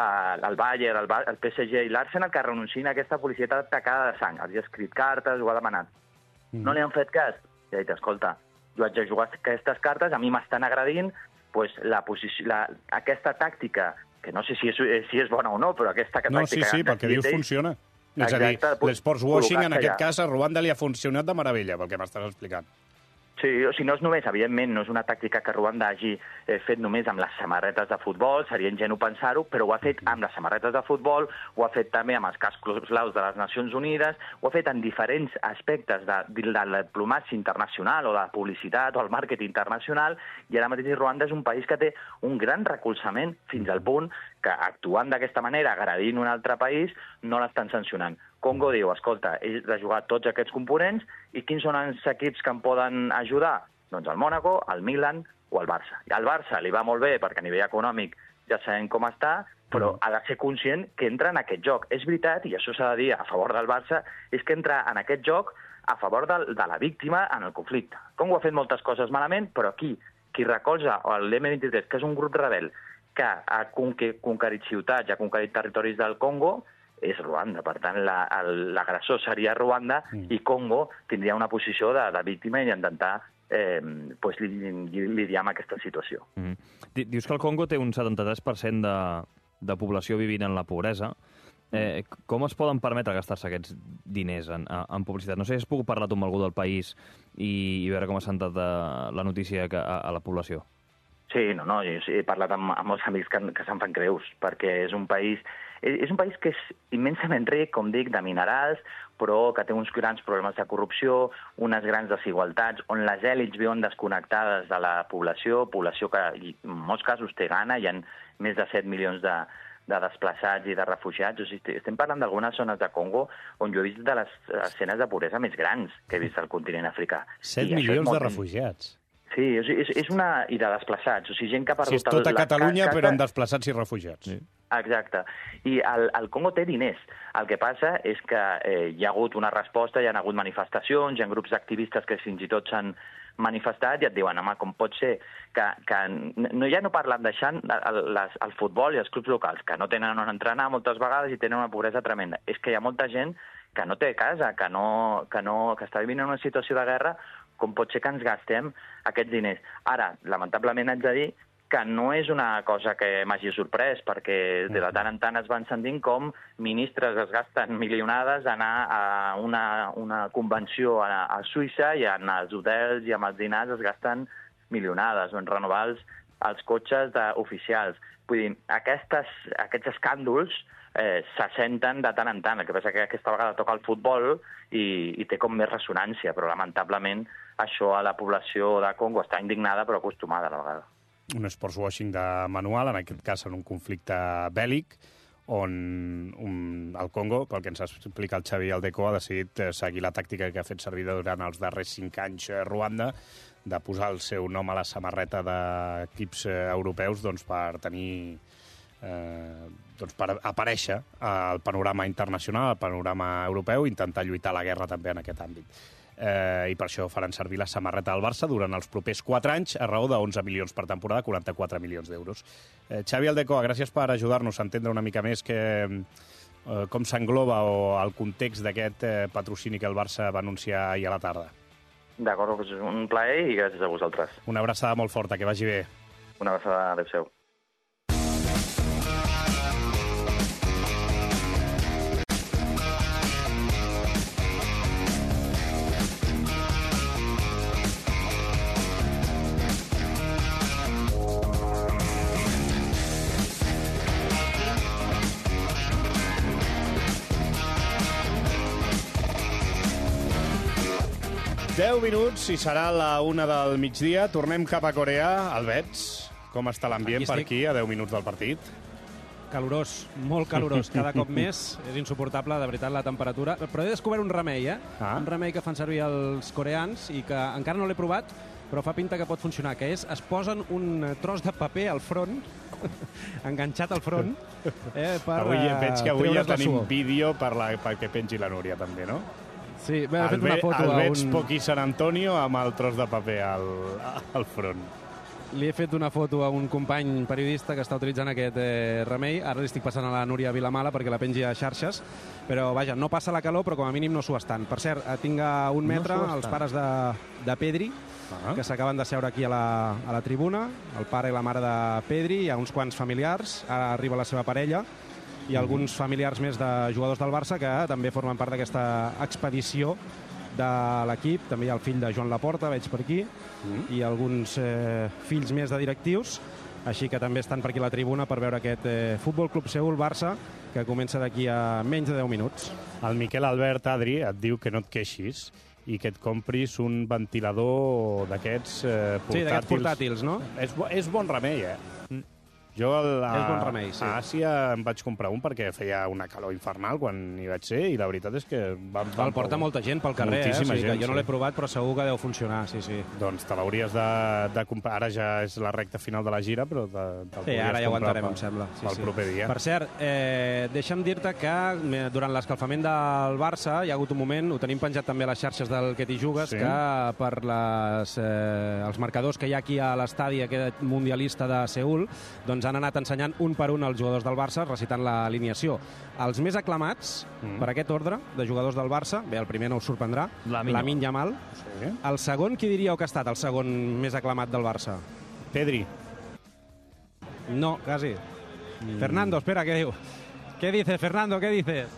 al Bayern, al, al P S G i l'Arsenal, que renunciïn a aquesta publicitat tacada de sang. Els ha escrit cartes, ho ha demanat. Mm. No li han fet cas. I ha dit, escolta, jo haig de jugar aquestes cartes, a mi m'estan agredint, pues, la posició, la, aquesta tàctica, que no sé si és, si és bona o no, però aquesta tàctica... No, sí, sí, perquè dius funciona. És a dir, l'esports washing, en aquest cas, a Ruanda li ha funcionat de meravella, pel que m'estàs explicant. Sí, o sigui, no és només, evidentment, no és una tàctica que Ruanda hagi eh, fet només amb les samarretes de futbol, seria ingenu pensar-ho, però ho ha fet amb les samarretes de futbol, ho ha fet també amb els cascos blaus de les Nacions Unides, ho ha fet en diferents aspectes de, de la diplomàcia internacional o de la publicitat o el màrqueting internacional, i ara mateix Ruanda és un país que té un gran recolzament fins al punt que actuant d'aquesta manera, agredint un altre país, no l'estan sancionant. Congo diu, escolta, he de jugar tots aquests components i quins són els equips que em poden ajudar? Doncs el Mónaco, el Milan o el Barça. I al Barça li va molt bé perquè a nivell econòmic ja sabem com està, però ha de ser conscient que entra en aquest joc. És veritat, i això s'ha de dir a favor del Barça, és que entra en aquest joc a favor de, de la víctima en el conflicte. Congo ha fet moltes coses malament, però aquí, qui recolza l'M vint-i-tres, que és un grup rebel que ha conquerit ciutats, ha conquerit territoris del Congo, és Ruanda. Per tant, l'agressor la, seria Ruanda mm. i Congo tindria una posició de, de víctima i intentar eh, pues, lidiar amb aquesta situació. Mm. Dius que el Congo té un setanta-tres per cent de, de població vivint en la pobresa. Eh, com es poden permetre gastar-se aquests diners en, en publicitat? No sé si has pogut parlar tu amb algú del país i, i veure com ha sentat la notícia que, a, a la població. Sí, no, no, jo he parlat amb, amb molts amics que, que se'n fan creus, perquè és un país és un país que és immensament ric, com dic, de minerals, però que té uns grans problemes de corrupció, unes grans desigualtats, on les èlits viuen desconnectades de la població, població que en molts casos té gana, hi ha més de set milions de, de desplaçats i de refugiats. O sigui, estem parlant d'algunes zones de Congo on jo he vist de les escenes de pobresa més grans que he vist al continent africà. set milions de refugiats. Sí, és, és una... i de desplaçats. O sigui, gent que ha perdut... Si és tota Catalunya, casa... però en desplaçats i refugiats. Sí. Exacte. I el, el Congo té diners. El que passa és que eh, hi ha hagut una resposta, hi ha hagut manifestacions, hi ha grups d'activistes que fins i tot s'han manifestat i et diuen, home, com pot ser que, que no, ja no parlen deixant el, les, el futbol i els clubs locals, que no tenen on entrenar moltes vegades i tenen una pobresa tremenda. És que hi ha molta gent que no té casa, que, no, que, no, que està vivint en una situació de guerra, com pot ser que ens gastem aquests diners. Ara, lamentablement haig de dir que no és una cosa que m'hagi sorprès, perquè de tant en tant es van sentint com ministres es gasten milionades a anar a una, una convenció a, a Suïssa i en els hotels i amb els dinars es gasten milionades, o en renovar els, els cotxes oficials. Vull dir, aquestes, aquests escàndols eh, se senten de tant en tant. El que passa que aquesta vegada toca el futbol i, i té com més ressonància, però lamentablement això a la població de Congo està indignada però acostumada a la vegada. Un sports washing de manual, en aquest cas en un conflicte bèl·lic, on un, el Congo, pel que ens explica el Xavi Aldeco, ha decidit seguir la tàctica que ha fet servir durant els darrers cinc anys Ruanda, de posar el seu nom a la samarreta d'equips europeus doncs, per tenir... Eh, doncs per aparèixer al panorama internacional, al panorama europeu, i intentar lluitar la guerra també en aquest àmbit. Eh, I per això faran servir la samarreta del Barça durant els propers quatre anys, a raó de onze milions per temporada, quaranta-quatre milions d'euros. Eh, Xavi Aldecoa, gràcies per ajudar-nos a entendre una mica més que, eh, com s'engloba o el context d'aquest eh, patrocini que el Barça va anunciar ahir a la tarda. D'acord, doncs és un plaer i gràcies a vosaltres. Una abraçada molt forta, que vagi bé. Una abraçada, adéu-siau. deu minuts i serà la una del migdia. Tornem cap a Corea. Albets, com està l'ambient per aquí a deu minuts del partit? Calorós, molt calorós, cada cop més. És insuportable, de veritat, la temperatura. Però he descobert un remei, eh? Ah. Un remei que fan servir els coreans i que encara no l'he provat, però fa pinta que pot funcionar, que és, es posen un tros de paper al front, enganxat al front, eh, per avui, veig que avui ja tenim suor. Vídeo per la, perquè pengi la Núria, també, no? Sí, bé, he fet el una foto el a veig un... poquí Sant Antonio amb el tros de paper al, al front. Li he fet una foto a un company periodista que està utilitzant aquest eh, remei. Ara li estic passant a la Núria Vilamala perquè la pengi a xarxes. Però, vaja, no passa la calor, però com a mínim no s'ho estan. Per cert, tinc a un metre no els pares de, de Pedri, ah. que s'acaben de seure aquí a la, a la tribuna. El pare i la mare de Pedri, hi ha uns quants familiars. Ara arriba la seva parella i alguns familiars més de jugadors del Barça que també formen part d'aquesta expedició de l'equip. També hi ha el fill de Joan Laporta, veig per aquí, mm. i alguns eh, fills més de directius, així que també estan per aquí a la tribuna per veure aquest eh, Futbol Club Seül-Barça, que comença d'aquí a menys de deu minuts. El Miquel Albert, Adri, et diu que no et queixis i que et compris un ventilador d'aquests eh, portàtils. Sí, d'aquests portàtils, no? És, bo, és bon remei, eh? Mm. Jo a, és bon remei, sí. a Àsia em vaig comprar un perquè feia una calor infernal quan hi vaig ser i la veritat és que... Va, va el porta molta gent pel carrer, eh? O sigui gent, que jo no l'he sí. provat, però segur que deu funcionar, sí, sí. Doncs te l'hauries de, de comprar. Ara ja és la recta final de la gira, però te, te sí, ara ja ho aguantarem, em sembla. Sí, pel sí. proper dia. Per cert, eh, deixa'm dir-te que durant l'escalfament del Barça hi ha hagut un moment, ho tenim penjat també a les xarxes del Que t'hi jugues, sí. que per les, eh, els marcadors que hi ha aquí a l'estadi aquest mundialista de Seül, doncs han anat ensenyant un per un els jugadors del Barça, recitant l'alineació. Els més aclamats mm. per aquest ordre de jugadors del Barça, bé, el primer no us sorprendrà, Lamine Yamal. Sí. El segon, qui diríeu que ha estat el segon més aclamat del Barça? Pedri. No, quasi. Mm. Fernando, espera, què diu? Què dices, Fernando, què dices?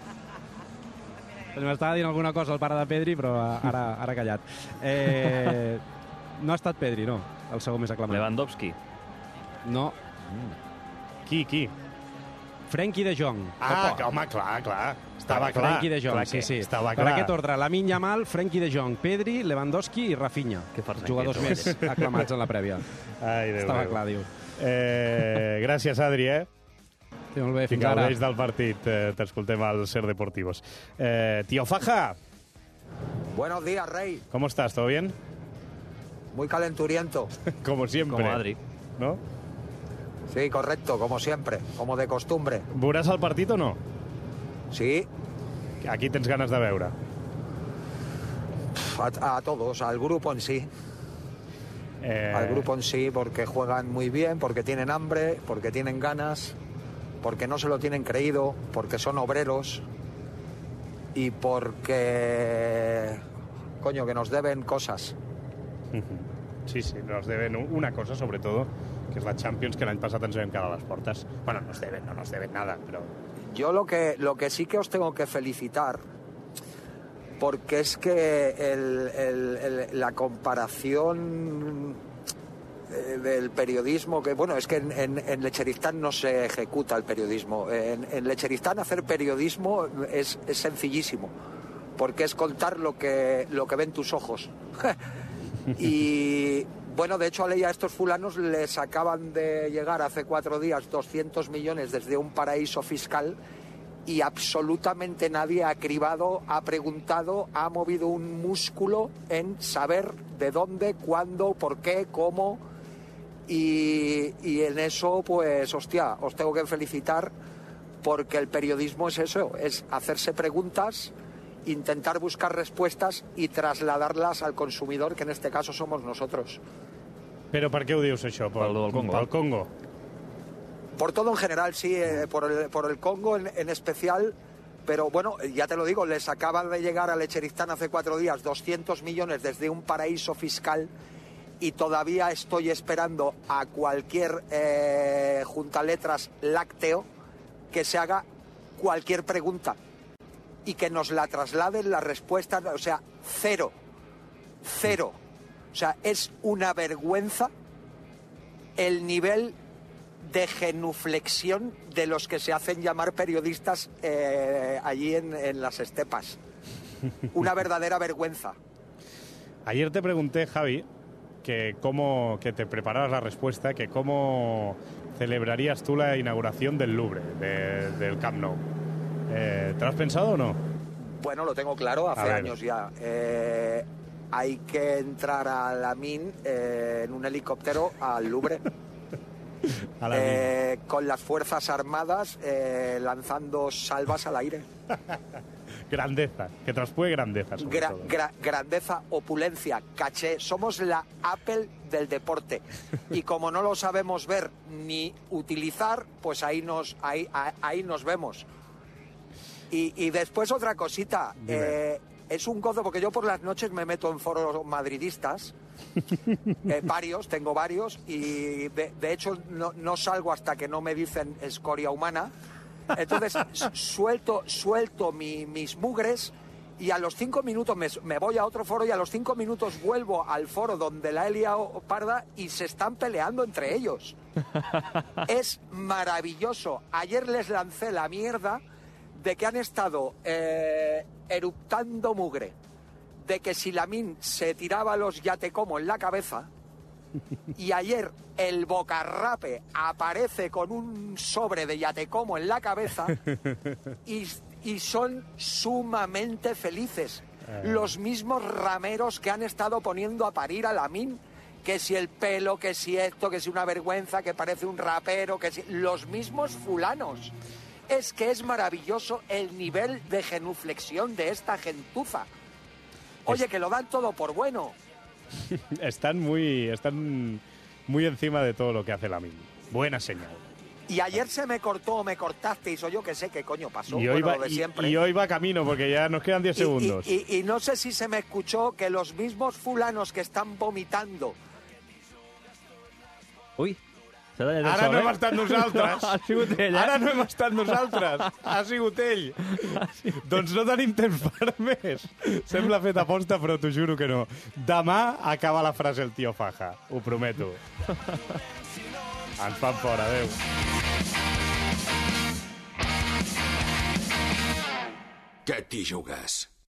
M'estava dient alguna cosa el pare de Pedri, però ara, ara ha callat. Eh, no ha estat Pedri, no, el segon més aclamat. Lewandowski. No. Mm. Qui, qui? Frenkie de Jong. Ah, que, home, clar, clar. Estava clar. Frenkie de Jong, sí, sí. Estava per clar. aquest ordre, Lamine Yamal, Frenkie de Jong, Pedri, Lewandowski i Rafinha. Jugadors més aclamats en la prèvia. Ai, Déu Estava Déu. clar, diu. Eh, gràcies, Adri, eh? Sí, molt bé, fins Fins ara. Fins del partit. Eh, T'escoltem al Ser Deportivos. Eh, tío Faja. Buenos días, Rey. ¿Cómo estás? ¿Todo bien? Muy calenturiento. Como siempre. Como Adri. ¿No? Sí, correcto, como siempre, como de costumbre. ¿Veuràs el partit o no? Sí. ¿A qui tens ganes de veure? A, a todos, al grupo en sí. Eh... Al grupo en sí, porque juegan muy bien, porque tienen hambre, porque tienen ganas, porque no se lo tienen creído, porque son obreros y porque, coño, que nos deben cosas. Sí, sí, nos deben una cosa, sobre todo, que es la Champions, que l'any passat ens vam quedar a les portes. Bueno, nos deben, no nos deben nada, pero... Yo lo que, lo que sí que os tengo que felicitar, porque es que el, el, el, la comparación del periodismo, que bueno, es que en, en, en Lecheristán no se ejecuta el periodismo. En, en Lecheristán hacer periodismo es, es sencillísimo, porque es contar lo que, lo que ven tus ojos. Y... Bueno, de hecho, a Leia, a estos fulanos les acaban de llegar hace cuatro días doscientos millones desde un paraíso fiscal y absolutamente nadie ha cribado, ha preguntado, ha movido un músculo en saber de dónde, cuándo, por qué, cómo. Y, y en eso, pues, hostia, os tengo que felicitar porque el periodismo es eso, es hacerse preguntas, intentar buscar respuestas y trasladarlas al consumidor, que en este caso somos nosotros. Però per què ho dius, això? Per, pel Congo. Pel Congo. Por todo en general, sí, eh, por, el, por el Congo en, en especial, pero bueno, ya te lo digo, les acaba de llegar a Lecheristán hace cuatro días doscientos millones desde un paraíso fiscal y todavía estoy esperando a cualquier eh, juntaletras lácteo que se haga cualquier pregunta y que nos la trasladen las respuestas, o sea, cero, cero. O sea, es una vergüenza el nivel de genuflexión de los que se hacen llamar periodistas eh, allí en, en las estepas. Una verdadera vergüenza. Ayer te pregunté, Javi, que cómo, que te prepararas la respuesta, que cómo celebrarías tú la inauguración del Louvre, de, del Camp Nou. Eh, ¿Te lo has pensado o no? Bueno, lo tengo claro, hace A años ya. Eh, hay que entrar a la Min eh, en un helicóptero al Louvre. A la eh, con las Fuerzas Armadas eh, lanzando salvas al aire. Grandeza, que traspue grandeza. Sobre Gra- todo. gra- grandeza, opulencia, caché. Somos la Apple del deporte. Y como no lo sabemos ver ni utilizar, pues ahí nos, ahí, ahí, ahí nos vemos. Y, y después otra cosita. Eh, es un gozo, porque yo por las noches me meto en foros madridistas. Eh, varios, tengo varios. Y de, de hecho no, no salgo hasta que no me dicen escoria humana. Entonces suelto, suelto mi, mis mugres y a los cinco minutos me, me voy a otro foro y a los cinco minutos vuelvo al foro donde la he liado parda y se están peleando entre ellos. Es maravilloso. Ayer les lancé la mierda de que han estado eh, eruptando mugre, de que si Lamine se tiraba los yatecomo en la cabeza. Y ayer el Bocarrape aparece con un sobre de yatecomo en la cabeza y, y son sumamente felices. Eh. Los mismos rameros que han estado poniendo a parir a Lamine, que si el pelo, que si esto, que si una vergüenza, que parece un rapero, que si... Los mismos fulanos. Es que es maravilloso el nivel de genuflexión de esta gentuza. Oye, que lo dan todo por bueno. Están muy, están muy encima de todo lo que hace Lamine. Buena señal. Y ayer se me cortó, me cortasteis, o yo que sé qué coño pasó. Y hoy, bueno, va, lo de y, siempre. y hoy va camino, porque ya nos quedan diez y, segundos. Y, y, y no sé si se me escuchó que los mismos fulanos que están vomitando... Ui, ara no hem estat nosaltres. No, ha sigut ell, eh? Ara no hem estat nosaltres. Ha sigut ell. Doncs no tenim temps per més. Sembla fet aposta, però t'ho juro que no. Demà acaba la frase el tio Faja. Ho prometo. Ens fan fora, adéu. Que t'hi jugues?